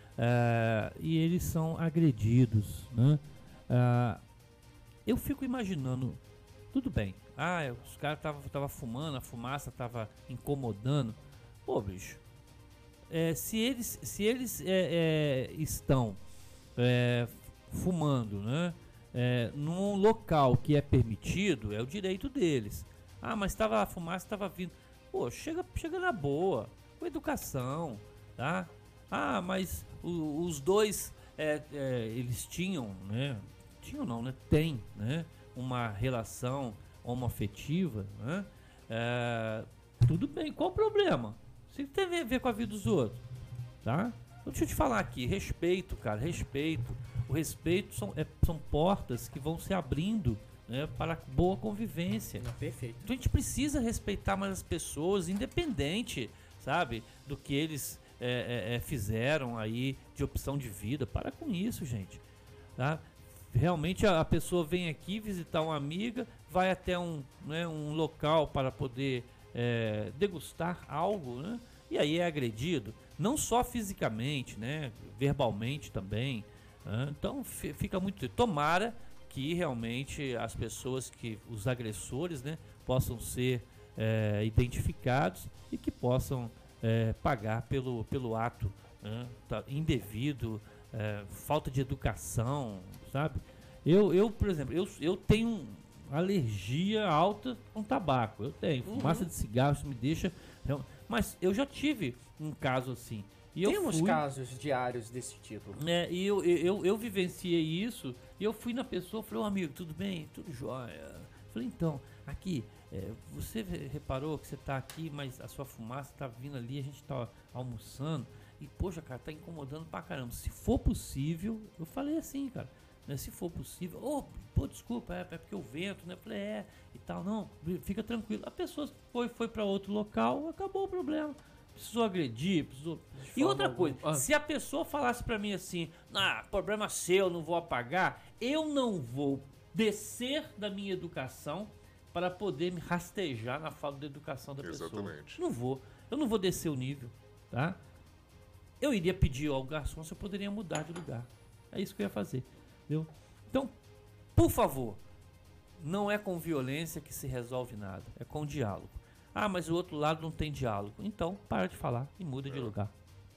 É, e eles são agredidos, né? É, eu fico imaginando, tudo bem, ah, os caras estavam tava fumando, a fumaça estava incomodando. Pô, bicho, é, se eles, se eles é, é, estão é, fumando, né? É, num local que é permitido, é o direito deles. Ah, mas tava, a fumaça estava vindo. Pô, chega, chega na boa, com educação, tá? Ah, mas o, os dois, é, é, eles tinham, né? Tinham não, né? Tem, né? Uma relação homoafetiva, né? É, tudo bem, qual o problema? Você tem a ver com a vida dos outros, tá? Então, deixa eu te falar aqui, respeito, cara, respeito. O respeito são, é, são portas que vão se abrindo, né, para boa convivência. Ah, perfeito. Então a gente precisa respeitar mais as pessoas, independente, sabe, do que eles é, é, é, fizeram aí de opção de vida. Para com isso, gente. Tá? Realmente a, a pessoa vem aqui visitar uma amiga, vai até um, né, um local para poder é, degustar algo, né, e aí é agredido. Não só fisicamente, né, verbalmente também. Né? Então f- fica muito... Tomara que realmente as pessoas, que os agressores, né, possam ser é, identificados e que possam é, pagar pelo, pelo ato, né, tá, indevido, é, falta de educação, sabe? Eu, eu por exemplo, eu, eu tenho alergia alta com tabaco, eu tenho, Uhum. fumaça de cigarro, isso me deixa... Mas eu já tive um caso assim. E Temos eu fui, casos diários desse tipo. né, e eu, eu, eu, eu vivenciei isso, e eu fui na pessoa, falei, ô amigo, tudo bem? Tudo jóia. Falei, então, aqui, é, você reparou que você tá aqui, mas a sua fumaça tá vindo ali, a gente tá almoçando, e poxa, cara, tá incomodando pra caramba. Se for possível, eu falei assim, cara, né, se for possível, ô, oh, pô, desculpa, é, é porque o vento, né? Eu falei, é, e tal, não, fica tranquilo. A pessoa foi, foi pra outro local, acabou o problema. Precisou agredir, precisou... E outra coisa, ah. se a pessoa falasse pra mim assim, ah, problema seu, não vou apagar, eu não vou descer da minha educação para poder me rastejar na falta de educação da Exatamente. pessoa. Não vou, eu não vou descer o nível, tá? Eu iria pedir ao garçom se eu poderia mudar de lugar. É isso que eu ia fazer, entendeu? Então, por favor, não é com violência que se resolve nada, é com diálogo. Ah, mas o outro lado não tem diálogo. Então, para de falar e muda de lugar.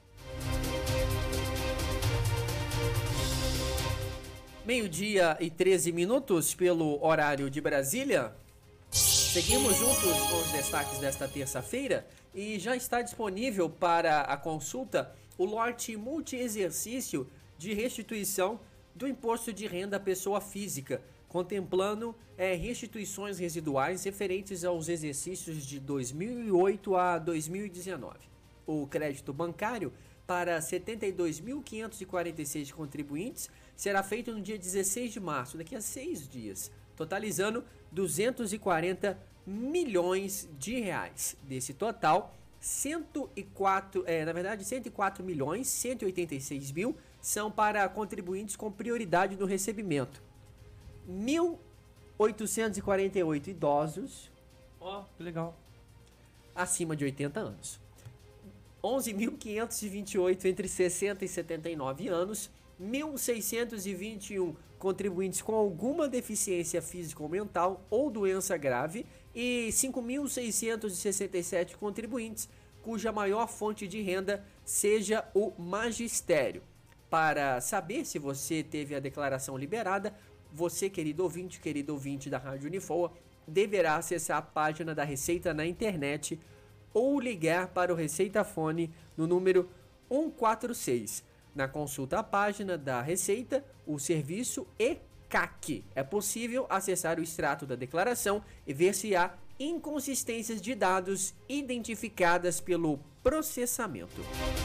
Meio-dia e treze minutos pelo horário de Brasília. Seguimos juntos com os destaques desta terça-feira e já está disponível para a consulta o lote multi-exercício de restituição do imposto de renda à pessoa física, contemplando é, restituições residuais referentes aos exercícios de dois mil e oito a dois mil e dezenove. O crédito bancário para setenta e dois mil quinhentos e quarenta e seis contribuintes será feito no dia dezesseis de março, daqui a seis dias. totalizando duzentos e quarenta milhões de reais. Desse total, cento e quatro, é, na verdade, cento e quatro milhões cento e oitenta e seis mil são para contribuintes com prioridade no recebimento. mil oitocentos e quarenta e oito idosos, Ó, oh, que legal. acima de oitenta anos. onze mil quinhentos e vinte e oito entre sessenta e setenta e nove anos, mil seiscentos e vinte e um contribuintes com alguma deficiência física ou mental ou doença grave e cinco mil seiscentos e sessenta e sete contribuintes cuja maior fonte de renda seja o magistério. Para saber se você teve a declaração liberada, você, querido ouvinte, querido ouvinte da Rádio Unifoa, deverá acessar a página da Receita na internet ou ligar para o Receita Fone no número um quatro seis. Na consulta à página da Receita, o serviço E C A C. É possível acessar o extrato da declaração e ver se há inconsistências de dados identificadas pelo processamento.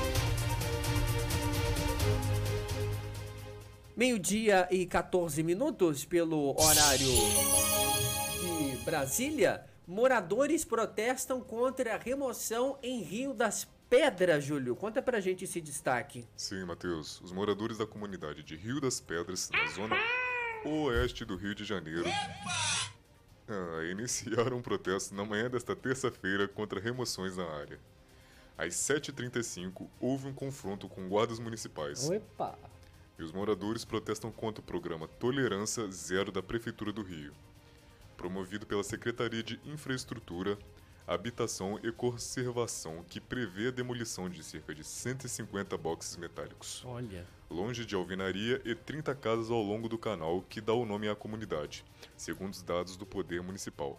Meio-dia e quatorze minutos pelo horário de Brasília. Moradores protestam contra a remoção em Rio das Pedras, Júlio. Conta pra gente esse destaque. Sim, Matheus. Os moradores da comunidade de Rio das Pedras, na zona oeste do Rio de Janeiro, ah, iniciaram um protesto na manhã desta terça-feira contra remoções na área. Às sete e trinta e cinco, houve um confronto com guardas municipais. Opa! E os moradores protestam contra o programa Tolerância Zero da Prefeitura do Rio, promovido pela Secretaria de Infraestrutura, Habitação e Conservação, que prevê a demolição de cerca de cento e cinquenta boxes metálicos, Olha. longe de alvenaria, e trinta casas ao longo do canal que dá o nome à comunidade, segundo os dados do Poder Municipal.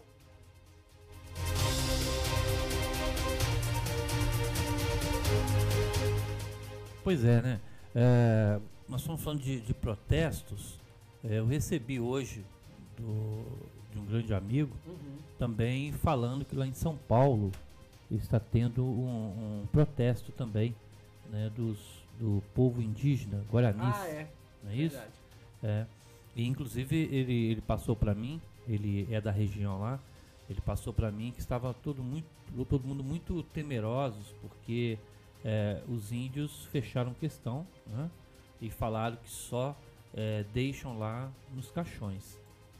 Pois é, né? É, nós estamos falando de, de protestos. É, eu recebi hoje do, de um grande amigo, uhum. também falando que lá em São Paulo está tendo um, um protesto também, né, dos, do povo indígena, guaranis. Ah, é. Não é isso? É. E inclusive ele, ele passou para mim, ele é da região lá, ele passou para mim que estava todo, muito, todo mundo muito temerosos, porque é, os índios fecharam questão, né, e falaram que só é, deixam lá nos caixões.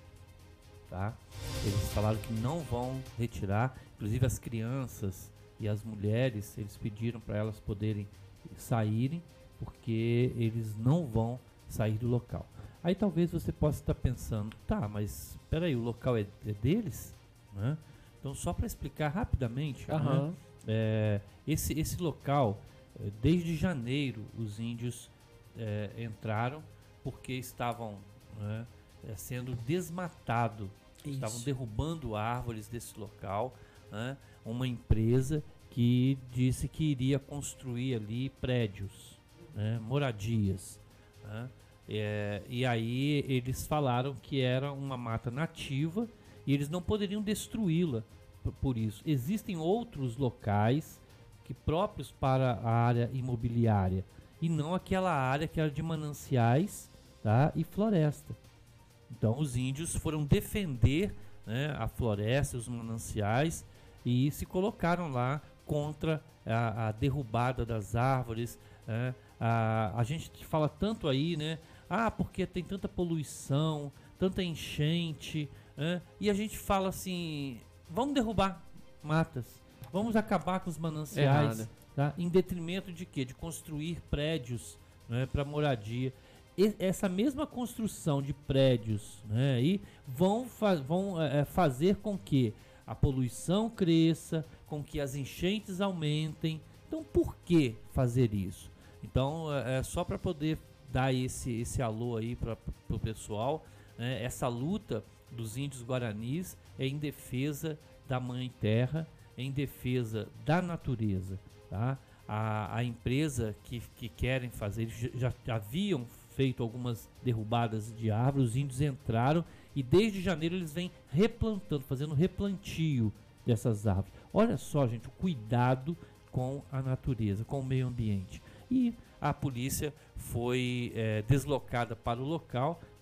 Tá? Eles falaram que não vão retirar, inclusive as crianças e as mulheres, eles pediram para elas poderem saírem, porque eles não vão sair do local. Aí talvez você possa estar pensando, tá, mas espera aí, o local é, é deles? Né? Então, só para explicar rapidamente, uhum. né, é, esse, esse local, desde janeiro, os índios é, entraram porque estavam, né, sendo desmatado, Isso. estavam derrubando árvores desse local, né? Uma empresa que disse que iria construir ali prédios, né? Moradias, né? É, e aí eles falaram que era uma mata nativa e eles não poderiam destruí-la por, por isso. Existem outros locais que próprios para a área imobiliária e não aquela área que era de mananciais, tá? E floresta. Então os índios foram defender, né, a floresta, os mananciais, e se colocaram lá contra a, a derrubada das árvores. Né? A, a gente fala tanto aí, né? Ah, porque tem tanta poluição, tanta enchente, né? E a gente fala assim, vamos derrubar matas, vamos acabar com os mananciais, tá? Em detrimento de quê? De construir prédios, né, para moradia. E essa mesma construção de prédios, né, aí vão, fa vão é, fazer com que a poluição cresça, com que as enchentes aumentem. Então, por que fazer isso? Então, é, é só para poder dar esse, esse alô aí para o pessoal, né, essa luta dos índios guaranis é em defesa da Mãe Terra, é em defesa da natureza, tá? A, a empresa que, que querem fazer, eles já, já haviam feito algumas derrubadas de árvores, os índios entraram e desde janeiro eles vêm replantando, fazendo replantio dessas árvores. Olha só, gente, o cuidado com a natureza, com o meio ambiente. E a polícia foi é, deslocada para o local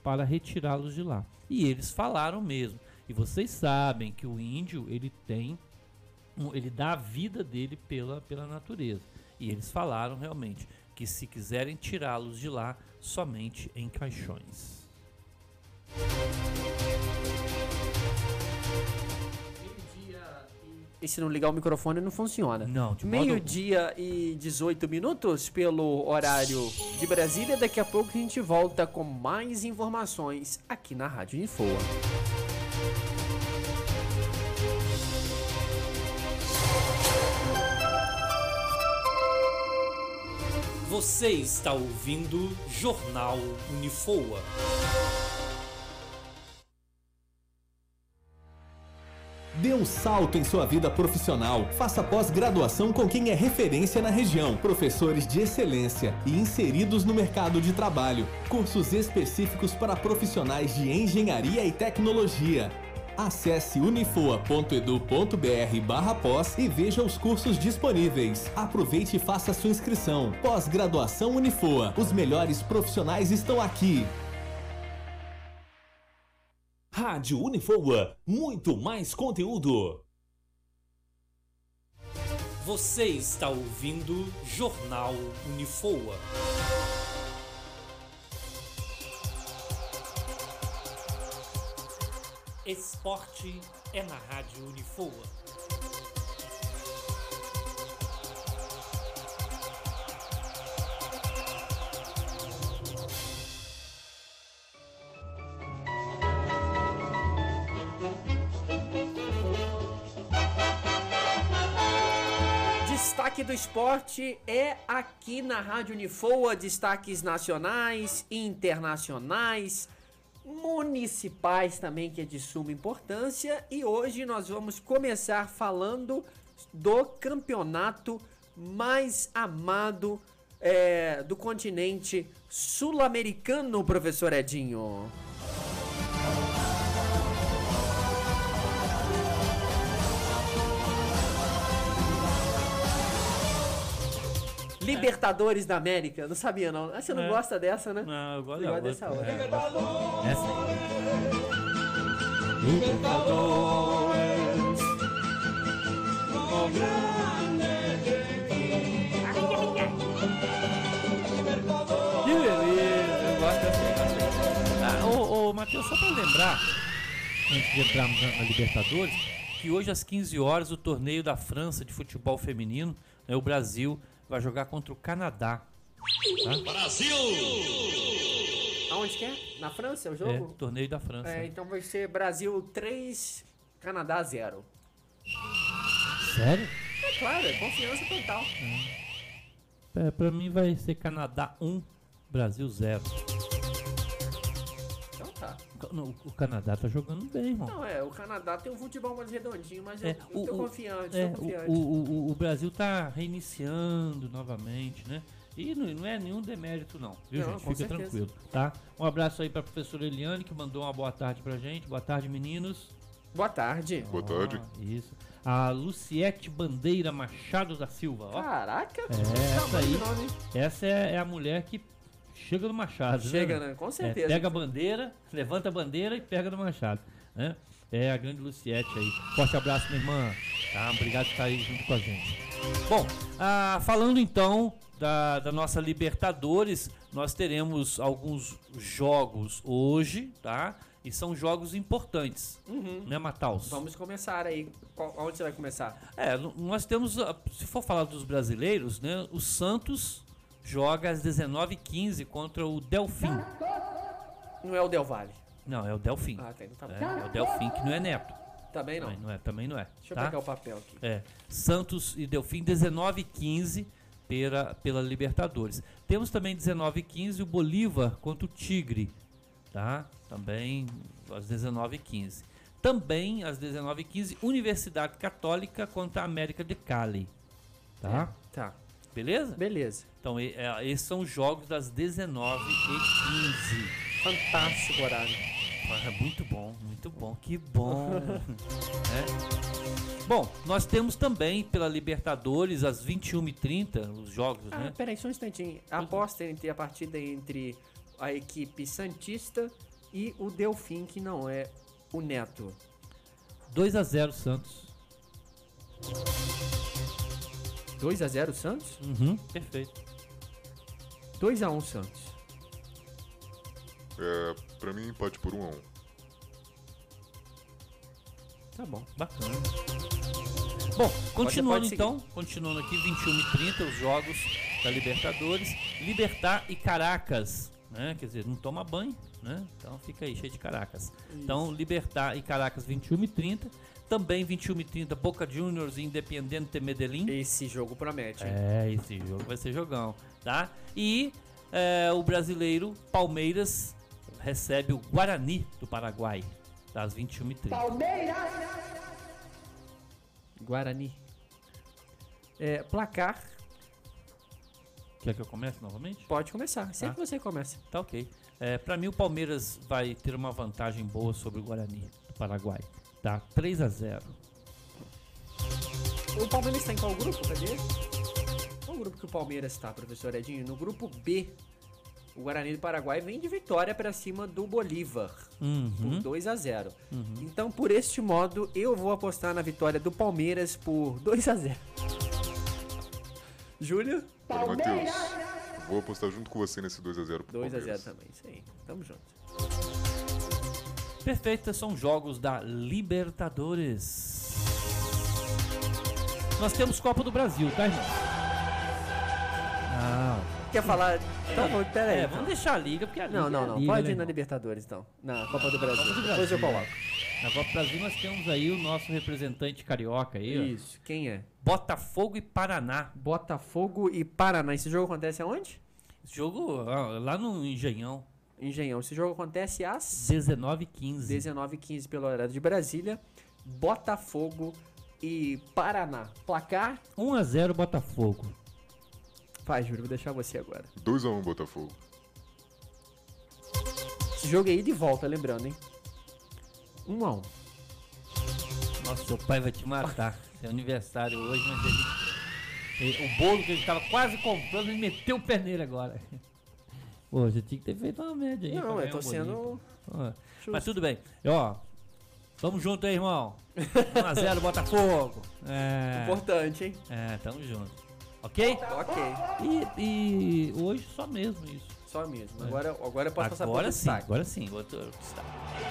para retirá-los de lá. E eles falaram mesmo. E vocês sabem que o índio, ele tem, ele dá a vida dele pela, pela natureza. E eles falaram realmente que se quiserem tirá-los de lá, somente em caixões. E se não ligar o microfone não funciona. Não, de modo Meio-dia e dezoito minutos pelo horário de Brasília. Daqui a pouco a gente volta com mais informações aqui na Rádio Unifoa. Você está ouvindo Jornal Unifoa. Dê um salto em sua vida profissional. Faça pós-graduação com quem é referência na região. Professores de excelência e inseridos no mercado de trabalho. Cursos específicos para profissionais de engenharia e tecnologia. Acesse unifoa ponto edu ponto br barra pós e veja os cursos disponíveis. Aproveite e faça sua inscrição. Pós-graduação Unifoa. Os melhores profissionais estão aqui. Rádio Unifoa, muito mais conteúdo. Você está ouvindo Jornal Unifoa. Esporte é na Rádio Unifoa. Destaque do esporte é aqui na Rádio Unifoa. Destaques nacionais, internacionais, municipais também, que é de suma importância. E hoje nós vamos começar falando do campeonato mais amado é, do continente sul-americano, professor Edinho. Libertadores da América, não sabia não. Ah, você não é. gosta dessa, né? Não, eu gosto, eu eu gosto dessa outra. É, essa aí. Libertadores. Que beleza, eu gosto dessa aí. Ah, ô, ô, Matheus, só pra lembrar, antes de entrarmos na, na Libertadores, que hoje às quinze horas o torneio da França de futebol feminino, né, o Brasil vai jogar contra o Canadá. Tá? Brasil! Aonde que é? Na França é o jogo? É, torneio da França. É, então vai ser Brasil três, Canadá zero. Sério? É claro, é confiança total. É, pra mim vai ser Canadá um, Brasil zero. Então tá. Não, o Canadá tá jogando bem, irmão. Não, é, o Canadá tem um futebol mais redondinho, mas É, eu, eu o- tô o- confiante, É, tô confiante. o, o, o, o Brasil tá reiniciando novamente, né? E não, não é nenhum demérito não, viu, Não, gente? com Fica certeza. tranquilo, tá? Um abraço aí pra professora Eliane, que mandou uma boa tarde pra gente. Boa tarde, meninos. Boa tarde. Boa tarde. Ah, isso. A Luciete Bandeira Machado da Silva, ó. Caraca, É, essa tamanho aí. do nome, hein? Essa é, é a mulher que chega no Machado, Chega, né? né? Com É, certeza. pega a bandeira, levanta a bandeira e pega no Machado, né? É a grande Luciete aí. Forte abraço, minha irmã. Tá? Obrigado por estar aí junto com a gente. Bom, ah, falando então da, da nossa Libertadores, nós teremos alguns jogos hoje, tá? E são jogos importantes, Uhum. né, Mataus? Vamos começar aí. Qual- Onde você vai começar? É, n- nós temos, ah, se for falar dos brasileiros, né? O Santos joga às dezenove e quinze contra o Delfim. Não é o Del Valle. Não, é o Delfim. Ah, tá, então tá bom. É, é o Delfim, que não é Neto. Também não. Também não é, também não é. Deixa eu tá? pegar o papel aqui. É, Santos e Delfim, dezenove e quinze pela, pela Libertadores. Temos também dezenove e quinze o Bolívar contra o Tigre, tá? Também às dezenove e quinze. Também às dezenove e quinze, Universidade Católica contra a América de Cali, tá? Tá. Beleza? Beleza. Então, e- é, esses são os jogos das dezenove e quinze. Fantástico horário. Ah, muito bom, muito bom, que bom. É. Bom, nós temos também pela Libertadores às vinte e uma e trinta os jogos, Ah, né? peraí, só um instantinho. Aposta entre a partida entre a equipe Santista e o Delfim, que não é o Neto. dois a zero Santos. dois a zero Santos? Uhum, perfeito. dois a um Santos. É, pra mim, empate por um a um. Tá bom. Bacana. Bom, continuando pode então, continuando aqui, vinte e uma e trinta, os jogos da Libertadores. Libertad e Caracas, né? Quer dizer, não toma banho, né? Então fica aí, cheio de Caracas. Isso. Então, Libertad e Caracas, vinte e uma e trinta. Também vinte e uma e trinta, Boca Juniors e Independiente Medellín. Esse jogo promete, hein? É, esse jogo vai ser jogão, tá? E é, o brasileiro Palmeiras recebe o Guarani do Paraguai, das vinte e uma e trinta. Palmeiras! Guarani. É, placar. Quer que eu comece novamente? Pode começar, sempre tá. Você começa. Tá ok. É, pra mim o Palmeiras vai ter uma vantagem boa sobre o Guarani do Paraguai. Tá, três a zero. O Palmeiras está em qual grupo? Cadê? Qual grupo que o Palmeiras está, professor Edinho? No grupo B. O Guarani do Paraguai vem de vitória para cima do Bolívar. Uhum. Por dois a zero. Uhum. Então, por este modo, eu vou apostar na vitória do Palmeiras por dois a zero. Júlio? Olha, Matheus, vou apostar junto com você nesse dois a zero pro dois a zero Palmeiras. também, isso aí. Tamo junto. Perfeito, são jogos da Libertadores. Nós temos Copa do Brasil, tá, irmão? Não. Quer falar? Então, vamos, pera aí. É, vamos deixar a liga, porque a liga Não, não, é a não. liga, Pode né, ir na irmão? Libertadores, então. Na Copa do Brasil. Copa do Depois eu Brasil, coloco. Na Copa do Brasil nós temos aí o nosso representante carioca aí, ó. Isso. Quem é? Botafogo e Paraná. Botafogo e Paraná. Esse jogo acontece aonde? Esse jogo ó, lá no Engenhão. Engenhão. Esse jogo acontece às dezenove e quinze. dezenove e quinze pelo horário de Brasília. Botafogo e Paraná. Placar? um a zero Botafogo. Vai, Júlio, vou deixar você agora. dois a um Botafogo. Esse jogo é ida e volta, lembrando, hein? um a um. Nossa, seu pai vai te matar. É aniversário hoje, mas ele, ele- o bolo que ele tava quase comprando, ele meteu o pé nele agora. Pô, já tinha que ter feito uma média aí. Não, pra eu ganhar tô um bolinho, sendo pô. Ó, justo. Mas tudo bem. E, Ó, tamo junto aí, irmão. um a zero Botafogo. É, Importante, hein? é, tamo junto. Ok? Ok. E, e hoje só mesmo isso. Só mesmo. Agora, agora eu posso passar por Agora outro sim, destaque. agora sim. Outro destaque.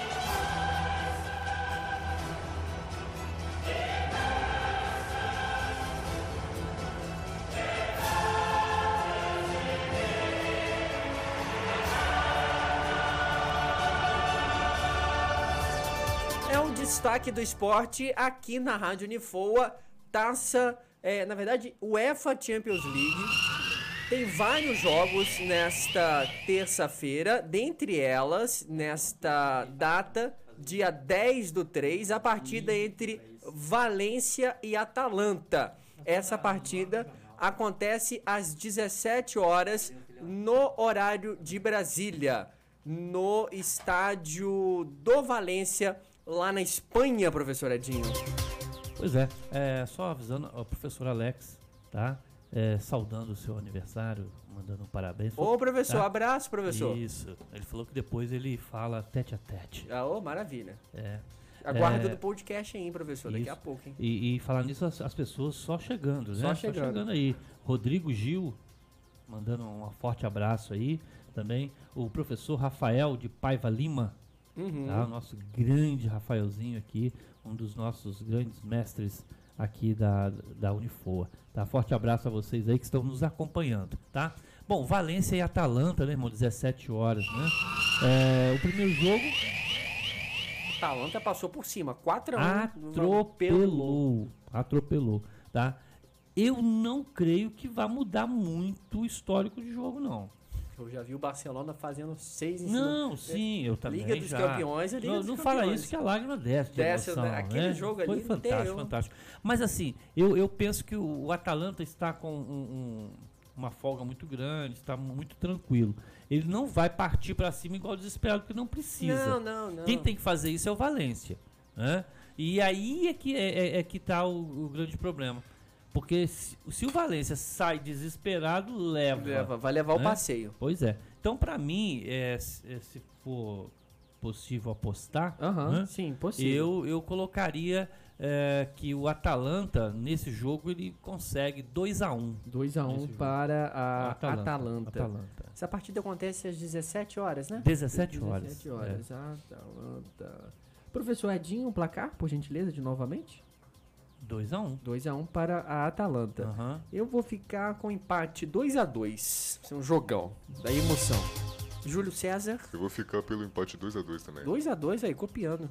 É um destaque do esporte aqui na Rádio Unifoa. Taça, é, na verdade, UEFA Champions League. Tem vários jogos nesta terça-feira. Dentre elas, nesta data, dia dez do três, a partida entre Valência e Atalanta. Essa partida acontece às dezessete horas no horário de Brasília, no estádio do Valência, lá na Espanha, professor Edinho. Pois é, é só avisando ao professor Alex, tá? É, saudando o seu aniversário, mandando um parabéns. Ô, professor, tá? abraço, professor. Isso, ele falou que depois ele fala tete a tete. Ah, ô, maravilha. É. Aguardo É, do podcast aí, hein, professor, daqui isso. a pouco, hein. E, e falar nisso, as, as pessoas só chegando, Só né? chegando. Só chegando aí. Rodrigo Gil, mandando um forte abraço aí. Também o professor Rafael de Paiva Lima, Uhum. tá? O nosso grande Rafaelzinho aqui, um dos nossos grandes mestres aqui da, da Unifoa. Tá? Forte abraço a vocês aí que estão nos acompanhando, tá? Bom, Valência e Atalanta, né, irmão? dezessete horas, né? É, o primeiro jogo Atalanta passou por cima, quatro a um. atropelou, atropelou, tá? Eu não creio que vá mudar muito o histórico de jogo, não. Eu já vi o Barcelona fazendo seis em cima. Não, sim, eu também Liga dos já. Campeões é Liga Não, dos não fala Campeões. isso que a lágrima desce de Desce, emoção, né? Aquele né? jogo Foi ali, fantástico, entendeu? fantástico. Mas assim, eu, eu penso que o, o Atalanta está com um- um- uma folga muito grande, está muito tranquilo. Ele não vai partir para cima igual desesperado, porque não precisa. Não, não, não. Quem tem que fazer isso é o Valência, né? E aí é que é, é- é que tá o, o grande problema. Porque se, se o Valência sai desesperado, leva. Leva, vai levar o né? passeio. Pois é. Então, pra mim, é, se, é, se for possível apostar, Aham, né? sim, possível. Eu, eu colocaria é, que o Atalanta, nesse jogo, ele consegue dois a um. dois a um para a Atalanta. Atalanta. Atalanta. Essa partida acontece às dezessete horas, né? dezessete horas. dezessete horas. Atalanta. Professor Edinho, um placar, por gentileza, de novamente? dois a um. dois a um para a Atalanta. Uhum. Eu vou ficar com empate dois a dois. Vai ser um jogão da emoção. Júlio César. Eu vou ficar pelo empate dois a dois também. dois a dois aí, copiando.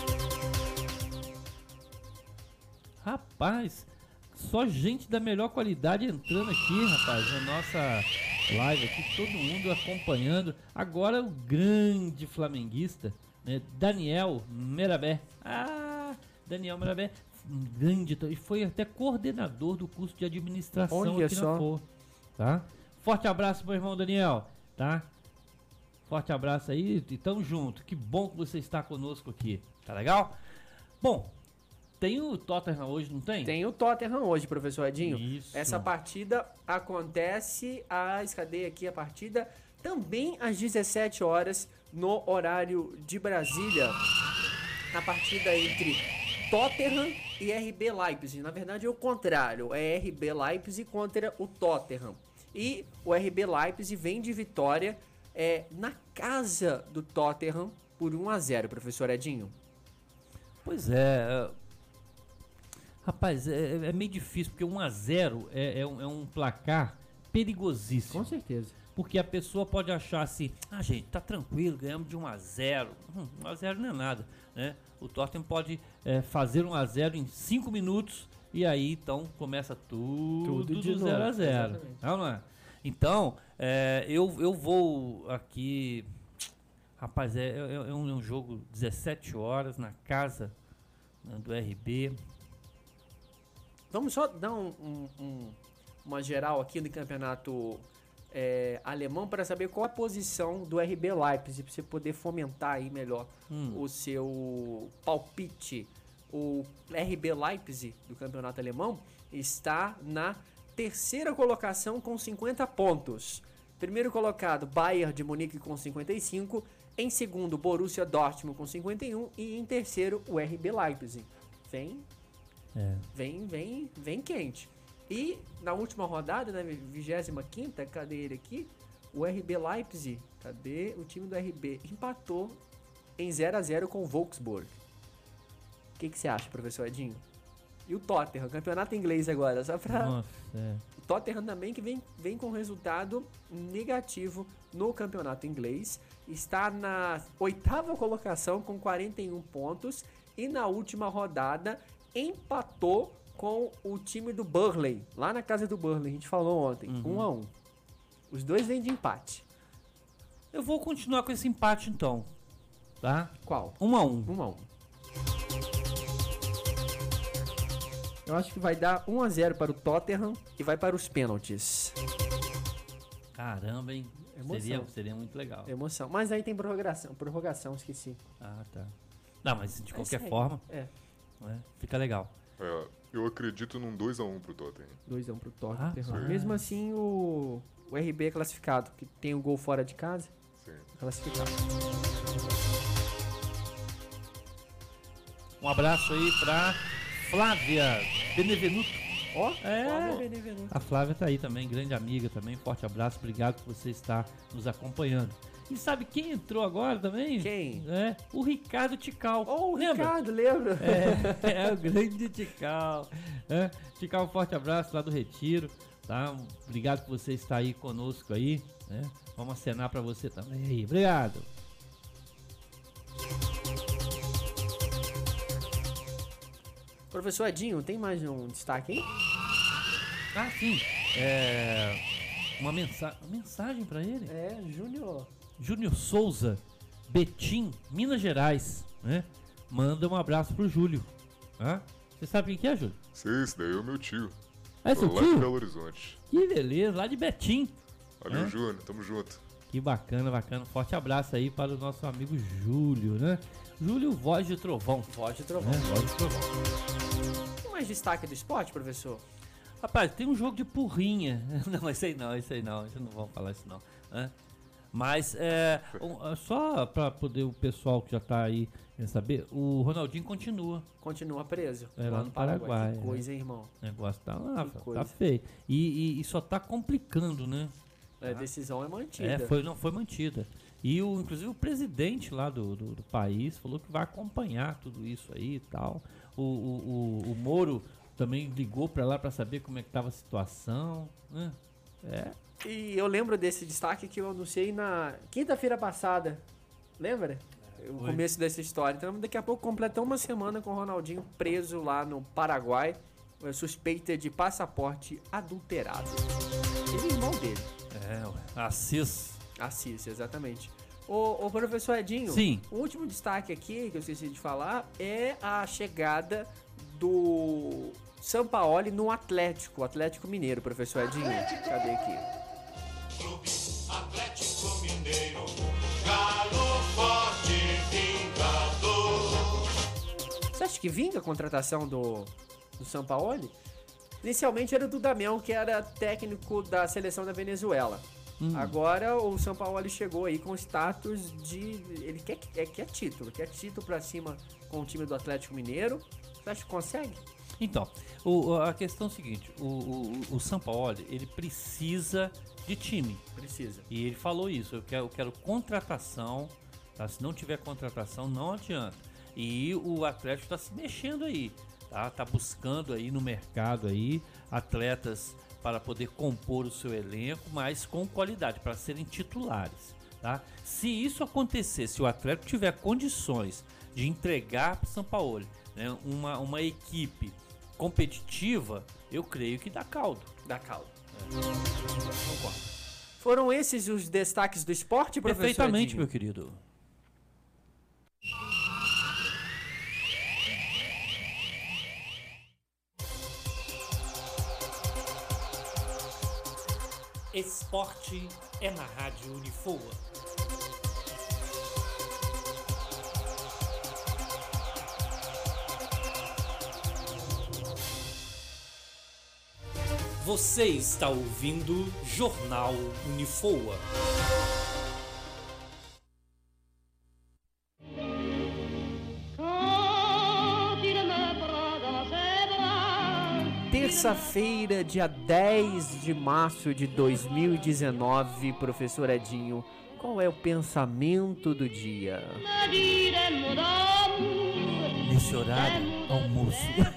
Rapaz, só gente da melhor qualidade entrando aqui, rapaz, na nossa live aqui, todo mundo acompanhando. Agora o grande flamenguista, né, Daniel Merabé. Ah, Daniel Merabé, um grande, e foi até coordenador do curso de administração Olha aqui só. na F O, tá? Forte abraço, meu irmão Daniel, tá? Forte abraço aí e tamo junto. Que bom que você está conosco aqui, tá legal? Bom, tem o Tottenham hoje, não tem? Tem o Tottenham hoje, professor Edinho. Isso. Essa partida acontece, as cadê aqui a partida? Também às dezessete horas, no horário de Brasília. A partida entre Tottenham e R B Leipzig. Na verdade é o contrário, é R B Leipzig contra o Tottenham. E o R B Leipzig vem de vitória é, na casa do Tottenham por um a zero, professor Edinho. Pois é, rapaz, é, é meio difícil, porque um a zero é, é, um, é um placar perigosíssimo. Com certeza. Porque a pessoa pode achar assim, ah gente, tá tranquilo, ganhamos de um a zero. Hum, um a zero não é nada, né? O Tottenham pode é, fazer um a zero em cinco minutos e aí então começa tudo, Tudo de do zero a novo, zero. exatamente. Não, não é? Então, é, eu, eu vou aqui... Rapaz, é, é, é um, é um jogo dezessete horas na casa, né, do R B. Vamos só dar um, um, um, uma geral aqui no campeonato é, alemão para saber qual a posição do R B Leipzig, para você poder fomentar aí melhor Hum. o seu palpite. O R B Leipzig do campeonato alemão está na terceira colocação com cinquenta pontos. Primeiro colocado, Bayern de Munique com cinquenta e cinco. Em segundo, Borussia Dortmund com cinquenta e um. E em terceiro, o R B Leipzig. Vem, É. vem, vem, vem quente. E na última rodada, na vigésima quinta, cadê ele aqui? O R B Leipzig, cadê o time do R B? Empatou em zero a zero com o Wolfsburg. O que que você acha, professor Edinho? E o Tottenham, campeonato inglês agora, só pra... Nossa, é. O Tottenham também que vem, vem com resultado negativo no campeonato inglês. Está na oitava colocação com quarenta e um pontos. E na última rodada empatou com o time do Burnley. Lá na casa do Burnley, a gente falou ontem. Uhum. Um a um. Os dois vêm de empate. Eu vou continuar com esse empate então, tá? Qual? Um a um. Um a um. Eu acho que vai dar um a zero para o Tottenham e vai para os pênaltis. Caramba, hein? Emoção. Seria, seria muito legal. Emoção. Mas aí tem prorrogação. Prorrogação, esqueci. Ah, tá. Não, mas de qualquer Mas, é, forma, É, né, fica legal. É, eu acredito num dois a um pro Tottenham. dois a um pro Tottenham. Ah, Mesmo assim, o, o R B é classificado, que tem o gol fora de casa. Sim. Classificado. Um abraço aí pra Flávia Benevenuto. Ó, É. Flávia Benevenuto. A Flávia tá aí também, grande amiga também. Forte abraço, obrigado por você estar nos acompanhando. E sabe quem entrou agora também? Quem? É, o Ricardo Tical. Ó, o Lembra? Ricardo, lembra? É, é o grande Tical. É, Tical, um forte abraço lá do Retiro. Tá? Obrigado por você estar aí conosco aí. Né? Vamos acenar pra você também aí. Obrigado. Professor Edinho, tem mais um destaque aí? Ah, sim. É, uma, mensa uma mensagem pra ele. É, Júnior. Júnior Souza, Betim, Minas Gerais, né? Manda um abraço pro Júlio. Hã? Você sabe quem que é, Júlio? Sei, esse daí é o meu tio. É seu Lá de Belo tio? Horizonte. Que beleza, lá de Betim. Valeu, É? Júnior, tamo junto. Que bacana, bacana. Forte abraço aí para o nosso amigo Júlio, né? Júlio, voz de trovão. Voz de trovão. Né? Voz de trovão. Tem mais destaque do esporte, professor? Rapaz, tem um jogo de porrinha. Não, esse aí não, esse aí não. Isso não vamos falar isso não. Hã? Mas é, um, só para poder o pessoal que já está aí saber, o Ronaldinho continua. Continua preso. É, lá no Paraguai. Paraguai. Que coisa, né? hein, irmão? O negócio tá lá, Que tá coisa. feio. E, e, e só tá complicando, né? A decisão é mantida. É, foi, não foi mantida. E o, inclusive o presidente lá do, do, do país falou que vai acompanhar tudo isso aí e tal. O, o, o, o Moro também ligou para lá para saber como é que tava a situação, né? É. E eu lembro desse destaque que eu anunciei na quinta-feira passada. Lembra? O Foi. começo dessa história. Então daqui a pouco completamos uma semana com o Ronaldinho preso lá no Paraguai, suspeita de passaporte adulterado. Ele é irmão dele. É, ué. Assis. Assis, exatamente. Ô, ô professor Edinho, Sim. O último destaque aqui, que eu esqueci de falar, é a chegada do Sampaoli no Atlético, Atlético Mineiro, professor Edinho. Cadê aqui? Clube Atlético Mineiro, galo forte vingador. Você acha que vinga a contratação do, do Sampaoli? Inicialmente era o Dudamel, que era técnico da seleção da Venezuela. Hum. Agora o Sampaoli chegou aí com status de... Ele quer, é, quer título, quer título pra cima com o time do Atlético Mineiro. Você acha que consegue? Então, o, a questão é o seguinte, o, o, o Sampaoli, ele precisa de time. Precisa. E ele falou isso, eu quero, eu quero contratação, tá? Se não tiver contratação, não adianta. E o Atlético está se mexendo aí, tá? Tá buscando aí no mercado aí atletas para poder compor o seu elenco, mas com qualidade, para serem titulares, tá? Se isso acontecer, se o Atlético tiver condições de entregar para o Sampaoli, né, uma, uma equipe competitiva, eu creio que dá caldo. Dá caldo. É. Concordo. Foram esses os destaques do esporte, professor Perfeitamente, Edinho? meu querido. Esporte é na Rádio Unifoa. Você está ouvindo Jornal Unifoa. Terça-feira, dia dez de março de dois mil e dezenove, professor Edinho, qual é o pensamento do dia? Nesse horário, almoço.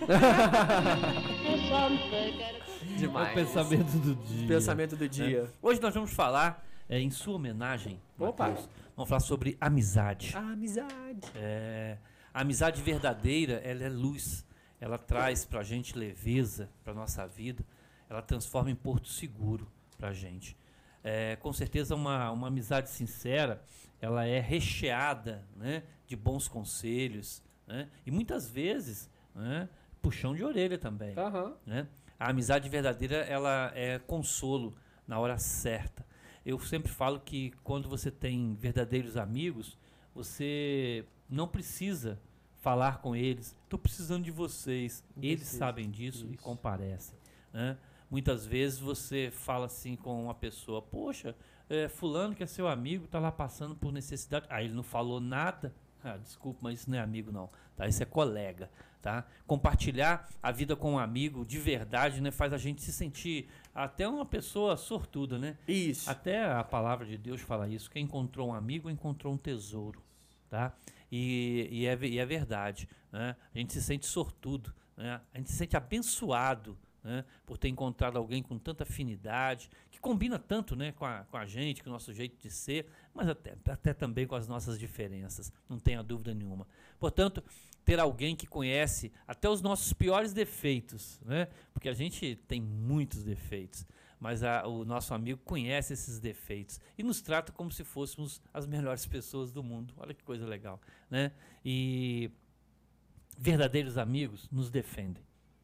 Demais. É o pensamento do dia. Pensamento do dia. É. Hoje nós vamos falar, é, em sua homenagem, Opa. Mateus, vamos falar sobre amizade. A amizade. É, a amizade verdadeira, ela é luz. Ela traz pra gente leveza pra nossa vida. Ela transforma em porto seguro pra gente. É, com certeza uma, uma amizade sincera, ela é recheada, né, de bons conselhos, né, e muitas vezes, né, puxão de orelha também. Uhum. Né? A amizade verdadeira, ela é consolo na hora certa. Eu sempre falo que quando você tem verdadeiros amigos, você não precisa falar com eles, estou precisando de vocês. Eles Preciso. sabem disso Isso. e comparecem. Né? Muitas vezes você fala assim com uma pessoa, poxa, é, fulano que é seu amigo, está lá passando por necessidade. Ah, ele não falou nada. Ah, desculpa, mas isso não é amigo não, tá? Isso é colega, tá? Compartilhar a vida com um amigo de verdade, né, faz a gente se sentir até uma pessoa sortuda, né? Isso. Até a palavra de Deus fala isso, quem encontrou um amigo encontrou um tesouro, tá? E, e, é, e é verdade, né? A gente se sente sortudo, né? A gente se sente abençoado, né, por ter encontrado alguém com tanta afinidade, que combina tanto, né, com, a, com a gente, com o nosso jeito de ser, mas até, até também com as nossas diferenças, não tenha dúvida nenhuma. Portanto, ter alguém que conhece até os nossos piores defeitos, né, porque a gente tem muitos defeitos, mas a, o nosso amigo conhece esses defeitos e nos trata como se fôssemos as melhores pessoas do mundo. Olha que coisa legal, né? E verdadeiros amigos nos defendem.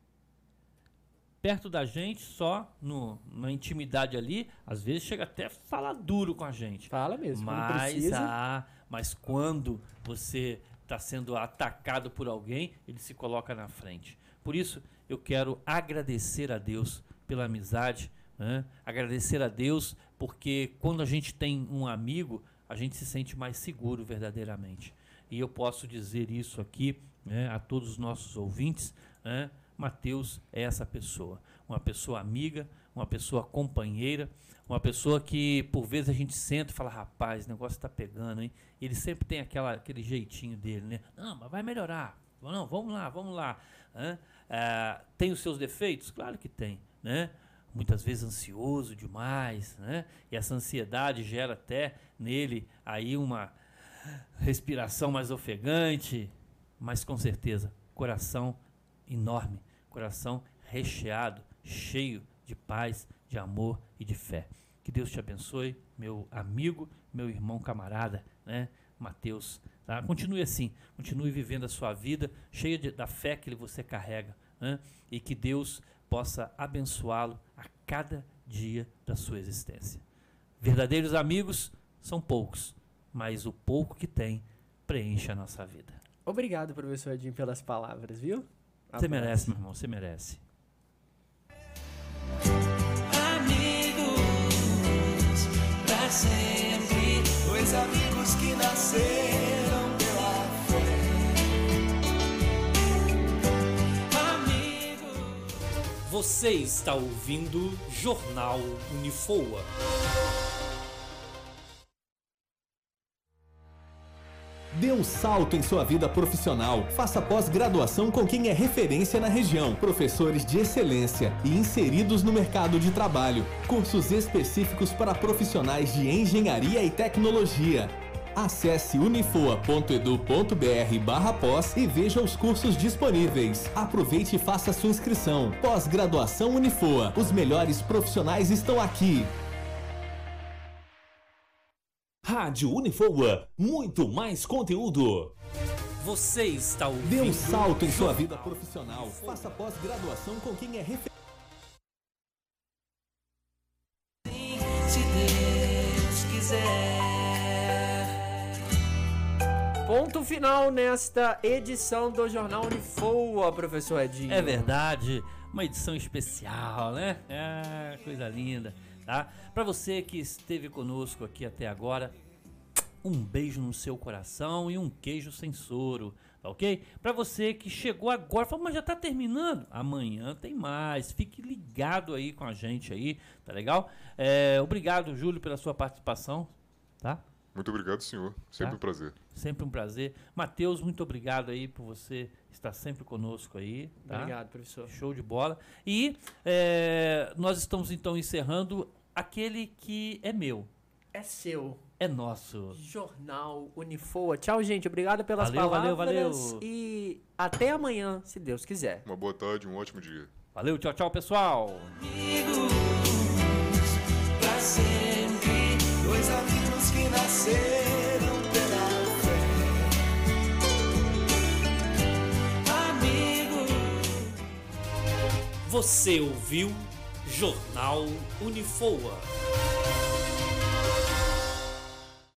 Perto da gente, só no, na intimidade ali, às vezes chega até a falar duro com a gente. Fala mesmo, quando Mas, precisa. ah, mas quando você está sendo atacado por alguém, ele se coloca na frente. Por isso, eu quero agradecer a Deus pela amizade né? Agradecer a Deus, porque quando a gente tem um amigo, a gente se sente mais seguro verdadeiramente. E eu posso dizer isso aqui, né, a todos os nossos ouvintes, né? Mateus é essa pessoa, uma pessoa amiga, uma pessoa companheira, uma pessoa que por vezes a gente senta e fala, rapaz, o negócio está pegando, hein? Ele sempre tem aquela, aquele jeitinho dele, né? Não, mas vai melhorar. Não, vamos lá, vamos lá. Né? Ah, tem os seus defeitos? Claro que tem, né? Muitas vezes ansioso demais, né? E essa ansiedade gera até nele aí uma respiração mais ofegante, mas com certeza, coração enorme, coração recheado, cheio de paz, de amor e de fé. Que Deus te abençoe, meu amigo, meu irmão camarada, né? Mateus, tá? Continue assim, continue vivendo a sua vida cheia de, da fé que você carrega, né? E que Deus possa abençoá-lo a cada dia da sua existência. Verdadeiros amigos são poucos, mas o pouco que tem preenche a nossa vida. Obrigado, professor Edinho, pelas palavras, viu? Você merece, meu irmão, você merece. Amigos pra sempre, dois amigos que nasceram pela fé. Amigos. Você está ouvindo Jornal Unifoa. Dê um salto em sua vida profissional. Faça pós-graduação com quem é referência na região. Professores de excelência e inseridos no mercado de trabalho. Cursos específicos para profissionais de engenharia e tecnologia. Acesse unifoa ponto edu ponto br barra pós e veja os cursos disponíveis. Aproveite e faça sua inscrição. Pós-graduação Unifoa. Os melhores profissionais estão aqui. Rádio Unifoa, muito mais conteúdo. Você está ouvindo... Dê um salto em sua vida profissional. Faça pós-graduação com quem é referência. Se Deus quiser. Ponto final nesta edição do Jornal Unifoa, professor Edinho. É verdade, uma edição especial, né? Ah, coisa linda. Tá? Para você que esteve conosco aqui até agora, um beijo no seu coração e um queijo sem soro, tá ok? Para você que chegou agora, falou, mas já tá terminando? Amanhã tem mais, fique ligado aí com a gente aí, tá legal? É, obrigado, Júlio, pela sua participação, tá? Muito obrigado, senhor. Sempre Tá? um prazer. Sempre um prazer. Mateus, muito obrigado aí por você estar sempre conosco aí. Tá? Obrigado, professor. Show de bola. E é, nós estamos então encerrando aquele que é meu. É seu. É nosso. Jornal Unifoa. Tchau, gente. Obrigado pelas Valeu, palavras. valeu, valeu. E até amanhã, se Deus quiser. Uma boa tarde, um ótimo dia. Valeu, tchau, tchau, pessoal. Amigos pra sempre, dois amigos que nasceram pela fé. Amigos. Você ouviu Jornal Unifoa.